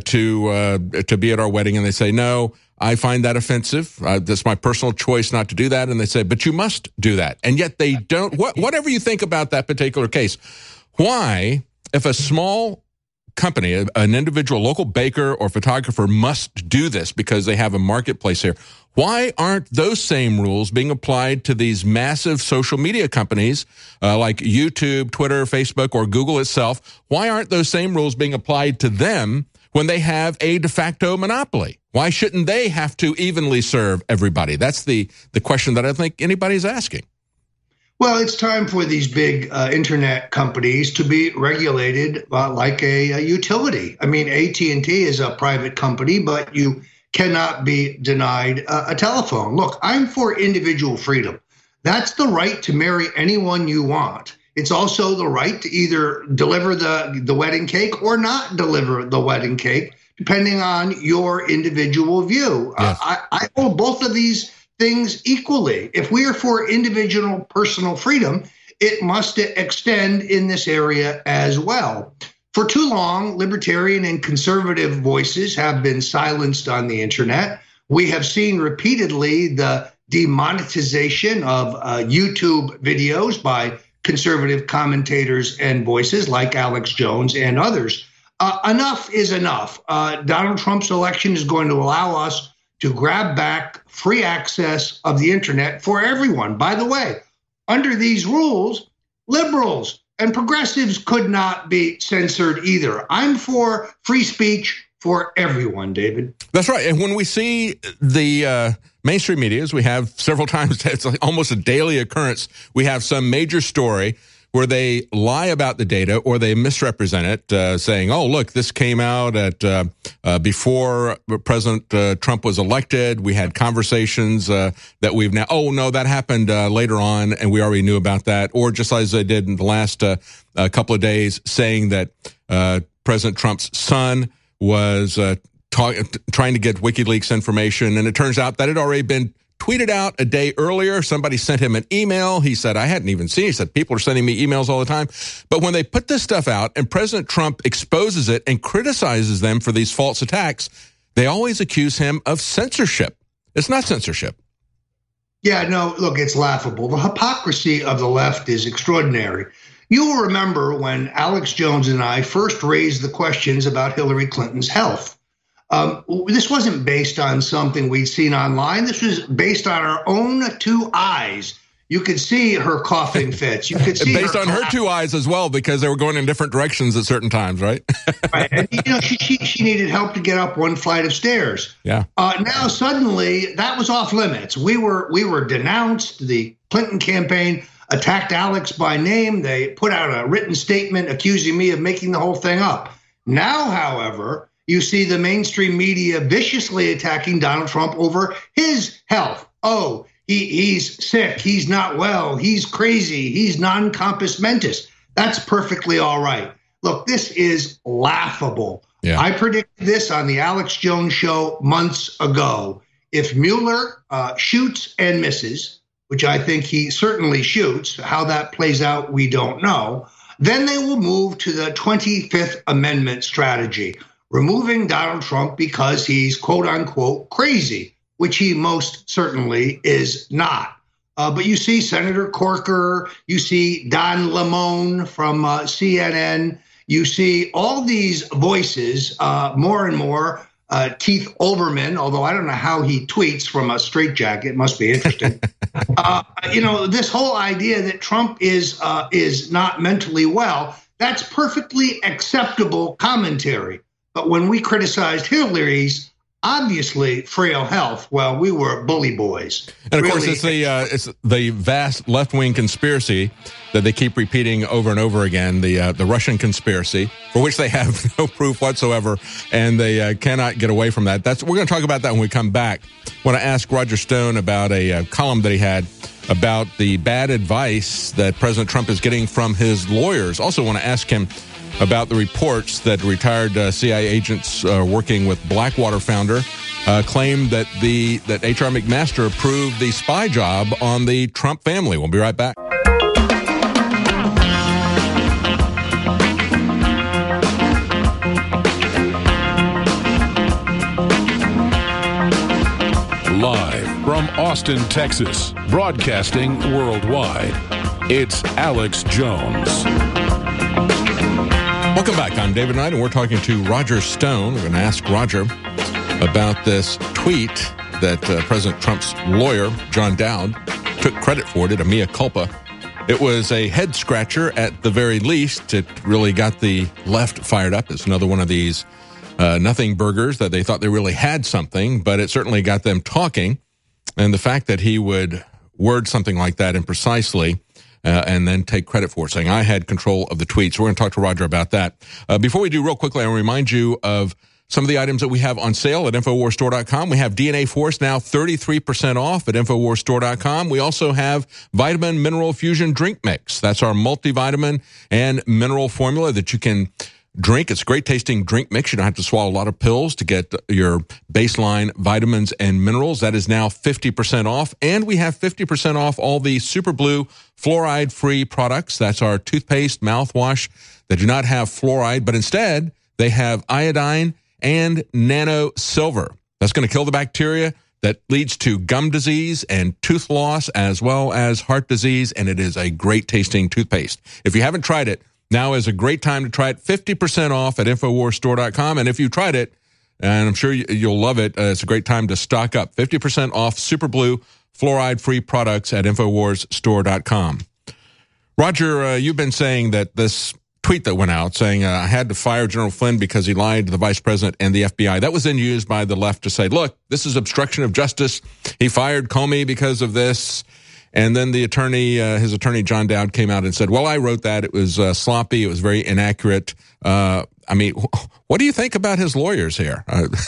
to be at our wedding. And they say, no, I find that offensive. That's my personal choice not to do that. And they say, but you must do that. And yet they don't. Whatever you think about that particular case, why, if a small company, an individual local baker or photographer must do this because they have a marketplace here, why aren't those same rules being applied to these massive social media companies like YouTube, Twitter, Facebook, or Google itself? Why aren't those same rules being applied to them when they have a de facto monopoly? Why shouldn't they have to evenly serve everybody? That's the question that I think anybody's asking. Well, it's time for these big internet companies to be regulated like a utility. I mean, AT&T is a private company, but you cannot be denied a telephone. Look, I'm for individual freedom. That's the right to marry anyone you want. It's also the right to either deliver the wedding cake or not deliver the wedding cake, depending on your individual view. Yes. I hold both of these things equally. If we are for individual personal freedom, it must extend in this area as well. For too long, libertarian and conservative voices have been silenced on the internet. We have seen repeatedly the demonetization of YouTube videos by conservative commentators and voices like Alex Jones and others. Enough is enough. Donald Trump's election is going to allow us to grab back free access of the internet for everyone. By the way, under these rules, liberals and progressives could not be censored either. I'm for free speech for everyone, David. That's right. And when we see the mainstream media, as we have several times, it's like almost a daily occurrence, we have some major story where they lie about the data or they misrepresent it, saying, oh, look, this came out at before President Trump was elected. We had conversations that we've now, oh, no, that happened later on, and we already knew about that. Or just as they did in the last couple of days, saying that President Trump's son was trying to get WikiLeaks information, and it turns out that it had already been tweeted out a day earlier. Somebody sent him an email. He said, I hadn't even seen it. He said, people are sending me emails all the time. But when they put this stuff out and President Trump exposes it and criticizes them for these false attacks, they always accuse him of censorship. It's not censorship. Yeah, no, look, it's laughable. The hypocrisy of the left is extraordinary. You will remember when Alex Jones and I first raised the questions about Hillary Clinton's health. This wasn't based on something we'd seen online. This was based on our own two eyes. You could see her coughing fits. You could see based on her two eyes as well, because they were going in different directions at certain times, right? Right. And, she needed help to get up one flight of stairs. Yeah. Now suddenly that was off limits. We were denounced. The Clinton campaign attacked Alex by name. They put out a written statement accusing me of making the whole thing up. Now, however, you see the mainstream media viciously attacking Donald Trump over his health. Oh, he's sick. He's not well. He's crazy. He's non-compos mentis. That's perfectly all right. Look, this is laughable. Yeah. I predicted this on the Alex Jones show months ago. If Mueller shoots and misses, which I think he certainly shoots, how that plays out, we don't know, then they will move to the 25th Amendment strategy, removing Donald Trump because he's quote unquote crazy, which he most certainly is not. But you see Senator Corker, you see Don Lemon from CNN, you see all these voices more and more. Keith Olbermann, although I don't know how he tweets from a straitjacket, must be interesting. This whole idea that Trump is not mentally well, that's perfectly acceptable commentary. But when we criticized Hillary's obviously frail health, well, we were bully boys. And of course, it's the vast left-wing conspiracy that they keep repeating over and over again, the Russian conspiracy, for which they have no proof whatsoever, and they cannot get away from that. We're going to talk about that when we come back. I want to ask Roger Stone about a column that he had about the bad advice that President Trump is getting from his lawyers. Also want to ask him about the reports that retired CIA agents working with Blackwater founder claimed that H.R. McMaster approved the spy job on the Trump family. We'll be right back. Live from Austin, Texas, broadcasting worldwide, it's Alex Jones. Welcome back. I'm David Knight, and we're talking to Roger Stone. We're going to ask Roger about this tweet that President Trump's lawyer, John Dowd, took credit for it, a mea culpa. It was a head-scratcher at the very least. It really got the left fired up. It's another one of these nothing burgers that they thought they really had something, but it certainly got them talking. And the fact that he would word something like that imprecisely and then take credit for it, saying, I had control of the tweets. We're going to talk to Roger about that. Before we do, real quickly, I want to remind you of some of the items that we have on sale at InfoWarsStore.com. We have DNA Force now 33% off at InfoWarsStore.com. We also have Vitamin Mineral Fusion Drink Mix. That's our multivitamin and mineral formula that you can drink. It's a great tasting drink mix. You don't have to swallow a lot of pills to get your baseline vitamins and minerals. That is now 50% off. And we have 50% off all the Super Blue fluoride-free products. That's our toothpaste, mouthwash that do not have fluoride, but instead they have iodine and nano silver. That's going to kill the bacteria that leads to gum disease and tooth loss as well as heart disease. And it is a great tasting toothpaste. If you haven't tried it, now is a great time to try it. 50% off at InfoWarsStore.com. And if you tried it, and I'm sure you'll love it, it's a great time to stock up. 50% off Super Blue fluoride-free products at InfoWarsStore.com. Roger, you've been saying that this tweet that went out saying, I had to fire General Flynn because he lied to the vice president and the FBI. That was then used by the left to say, look, this is obstruction of justice. He fired Comey because of this. And then the attorney, his attorney, John Dowd, came out and said, well, I wrote that. It was sloppy. It was very inaccurate. I mean, what do you think about his lawyers here?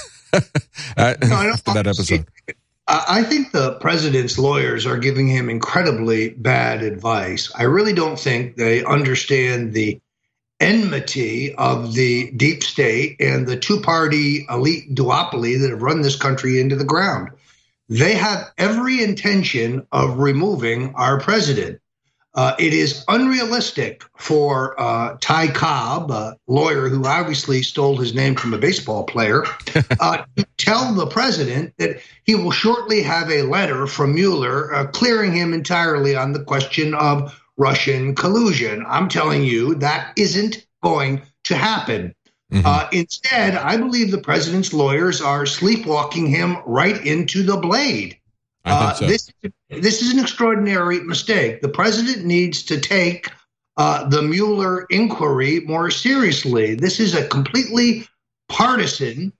After that episode. I think the president's lawyers are giving him incredibly bad advice. I really don't think they understand the enmity of the deep state and the two-party elite duopoly that have run this country into the ground. They have every intention of removing our president. It is unrealistic for Ty Cobb, a lawyer who obviously stole his name from a baseball player, to tell the president that he will shortly have a letter from Mueller clearing him entirely on the question of Russian collusion. I'm telling you, that isn't going to happen. Instead, I believe the president's lawyers are sleepwalking him right into the blade. I think so. This is an extraordinary mistake. The president needs to take the Mueller inquiry more seriously. This is a completely partisan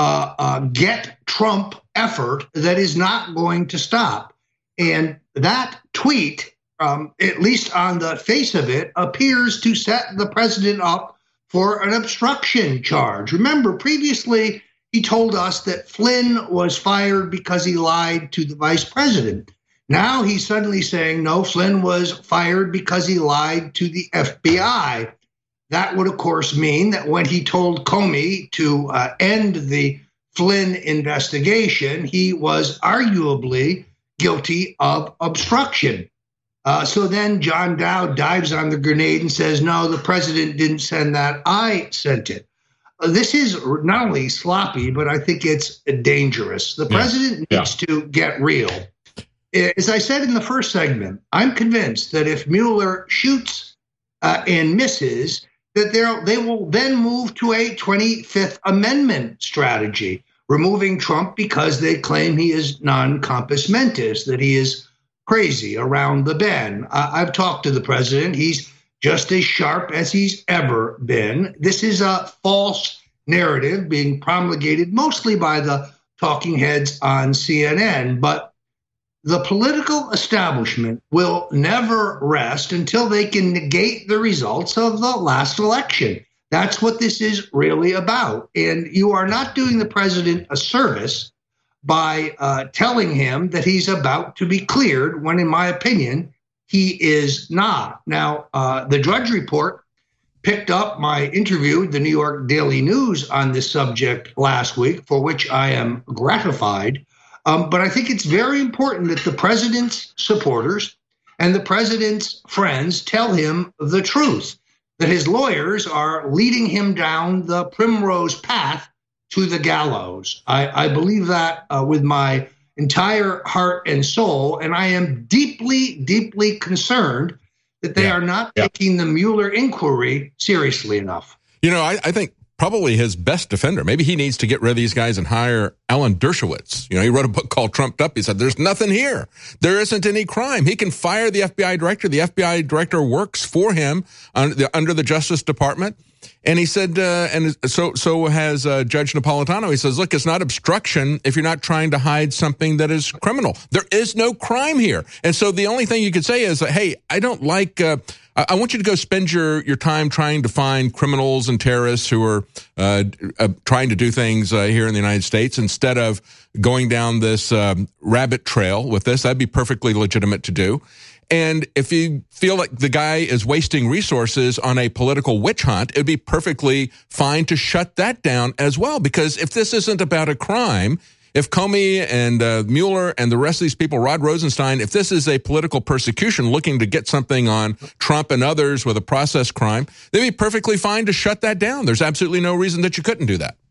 get Trump effort that is not going to stop. And that tweet, at least on the face of it, appears to set the president up for an obstruction charge. Remember, previously, he told us that Flynn was fired because he lied to the vice president. Now he's suddenly saying, no, Flynn was fired because he lied to the FBI. That would, of course, mean that when he told Comey to end the Flynn investigation, he was arguably guilty of obstruction. So then John Dowd dives on the grenade and says, no, the president didn't send that. I sent it. This is not only sloppy, but I think it's dangerous. The president needs to get real. As I said in the first segment, I'm convinced that if Mueller shoots and misses, that they will then move to a 25th Amendment strategy, removing Trump because they claim he is non-compos mentis, that he is crazy around the bend. I've talked to the president. He's just as sharp as he's ever been. This is a false narrative being promulgated mostly by the talking heads on CNN, but the political establishment will never rest until they can negate the results of the last election. That's what this is really about. And you are not doing the president a service by telling him that he's about to be cleared when, in my opinion, he is not. Now, the Drudge Report picked up my interview with the New York Daily News on this subject last week, for which I am gratified. But I think it's very important that the president's supporters and the president's friends tell him the truth, that his lawyers are leading him down the primrose path to the gallows. I believe that with my entire heart and soul, and I am deeply, deeply concerned that they are not taking the Mueller inquiry seriously enough. You know, I think probably his best defender, maybe he needs to get rid of these guys and hire Alan Dershowitz. You know, he wrote a book called Trumped Up. He said, there's nothing here. There isn't any crime. He can fire the FBI director. The FBI director works for him under the Justice Department. And he said, and so has Judge Napolitano. He says, look, it's not obstruction if you're not trying to hide something that is criminal. There is no crime here. And so the only thing you could say is, hey, I don't like, I want you to go spend your time trying to find criminals and terrorists who are trying to do things here in the United States instead of going down this rabbit trail with this. That'd be perfectly legitimate to do. And if you feel like the guy is wasting resources on a political witch hunt, it'd be perfectly fine to shut that down as well. Because if this isn't about a crime, if Comey and Mueller and the rest of these people, Rod Rosenstein, if this is a political persecution looking to get something on Trump and others with a process crime, they'd be perfectly fine to shut that down. There's absolutely no reason that you couldn't do that.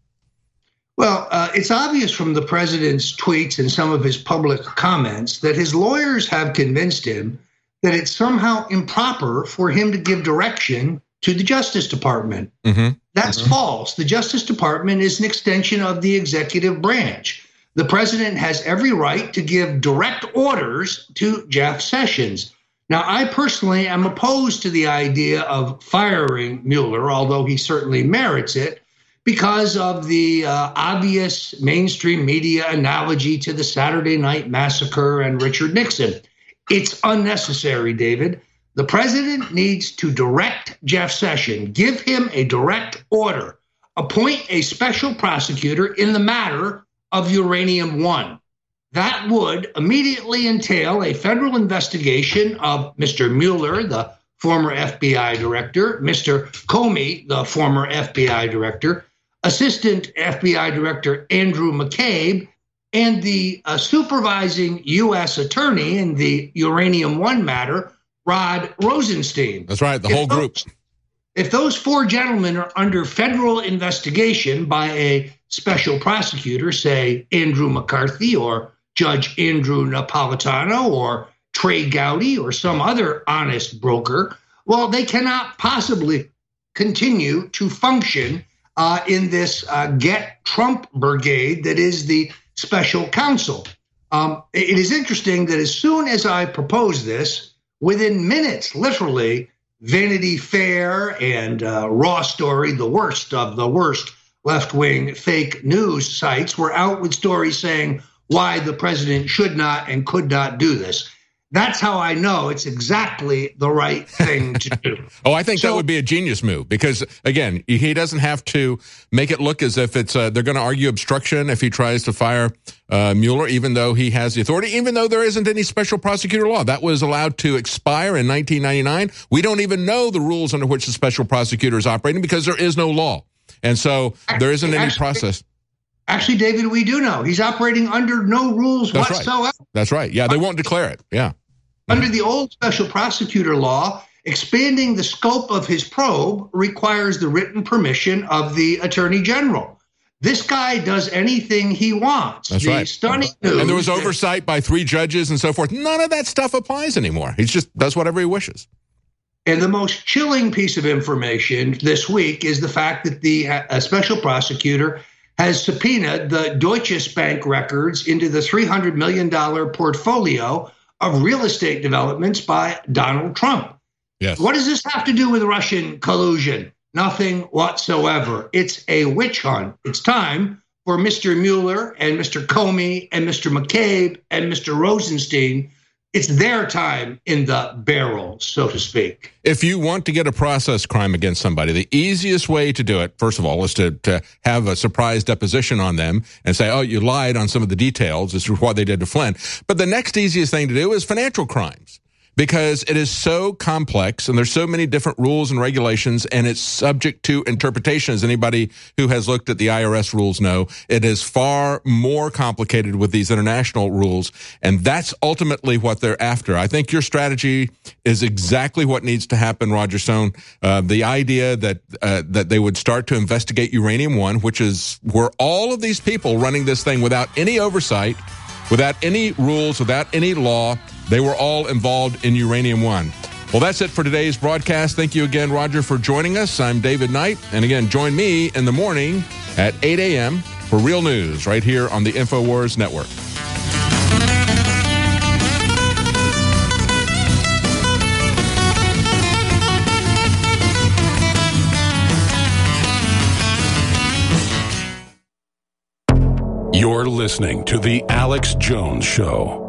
Well, it's obvious from the president's tweets and some of his public comments that his lawyers have convinced him that it's somehow improper for him to give direction to the Justice Department. That's false. The Justice Department is an extension of the executive branch. The president has every right to give direct orders to Jeff Sessions. Now, I personally am opposed to the idea of firing Mueller, although he certainly merits it, because of the obvious mainstream media analogy to the Saturday Night Massacre and Richard Nixon. It's unnecessary, David. The president needs to direct Jeff Sessions, give him a direct order, appoint a special prosecutor in the matter of Uranium One. That would immediately entail a federal investigation of Mr. Mueller, the former FBI director, Mr. Comey, the former FBI director, Assistant FBI Director Andrew McCabe, and the supervising U.S. attorney in the Uranium One matter, Rod Rosenstein. That's right, the whole group. If those four gentlemen are under federal investigation by a special prosecutor, say Andrew McCarthy or Judge Andrew Napolitano or Trey Gowdy or some other honest broker, well, they cannot possibly continue to function in this Get Trump brigade that is the special counsel. It is interesting that as soon as I proposed this, within minutes, literally, Vanity Fair and Raw Story, the worst of the worst left-wing fake news sites, were out with stories saying why the president should not and could not do this. That's how I know it's exactly the right thing to do. Oh, I think that would be a genius move because, again, he doesn't have to make it look as if it's they're going to argue obstruction if he tries to fire Mueller, even though he has the authority, even though there isn't any special prosecutor law. That was allowed to expire in 1999. We don't even know the rules under which the special prosecutor is operating because there is no law. And so there isn't any process. Actually, David, we do know. He's operating under no rules whatsoever. Right. That's right. Yeah, they won't declare it. Yeah. Under the old special prosecutor law, expanding the scope of his probe requires the written permission of the attorney general. This guy does anything he wants. That's right. Stunning news. And there was oversight by 3 judges and so forth. None of that stuff applies anymore. He just does whatever he wishes. And the most chilling piece of information this week is the fact that the special prosecutor has subpoenaed the Deutsche Bank records into the $300 million portfolio of real estate developments by Donald Trump. Yes. What does this have to do with Russian collusion? Nothing whatsoever. It's a witch hunt. It's time for Mr. Mueller and Mr. Comey and Mr. McCabe and Mr. Rosenstein. It's their time in the barrel, so to speak. If you want to get a process crime against somebody, the easiest way to do it, first of all, is to have a surprise deposition on them and say, oh, you lied on some of the details. This is what they did to Flynn. But the next easiest thing to do is financial crimes because it is so complex and there's so many different rules and regulations and it's subject to interpretation. As anybody who has looked at the IRS rules know, it is far more complicated with these international rules. And that's ultimately what they're after. I think your strategy is exactly what needs to happen, Roger Stone. The idea that they would start to investigate Uranium One, which is where all of these people running this thing without any oversight, without any rules, without any law, they were all involved in Uranium One. Well, that's it for today's broadcast. Thank you again, Roger, for joining us. I'm David Knight. And again, join me in the morning at 8 a.m. for Real News right here on the InfoWars Network. You're listening to The Alex Jones Show.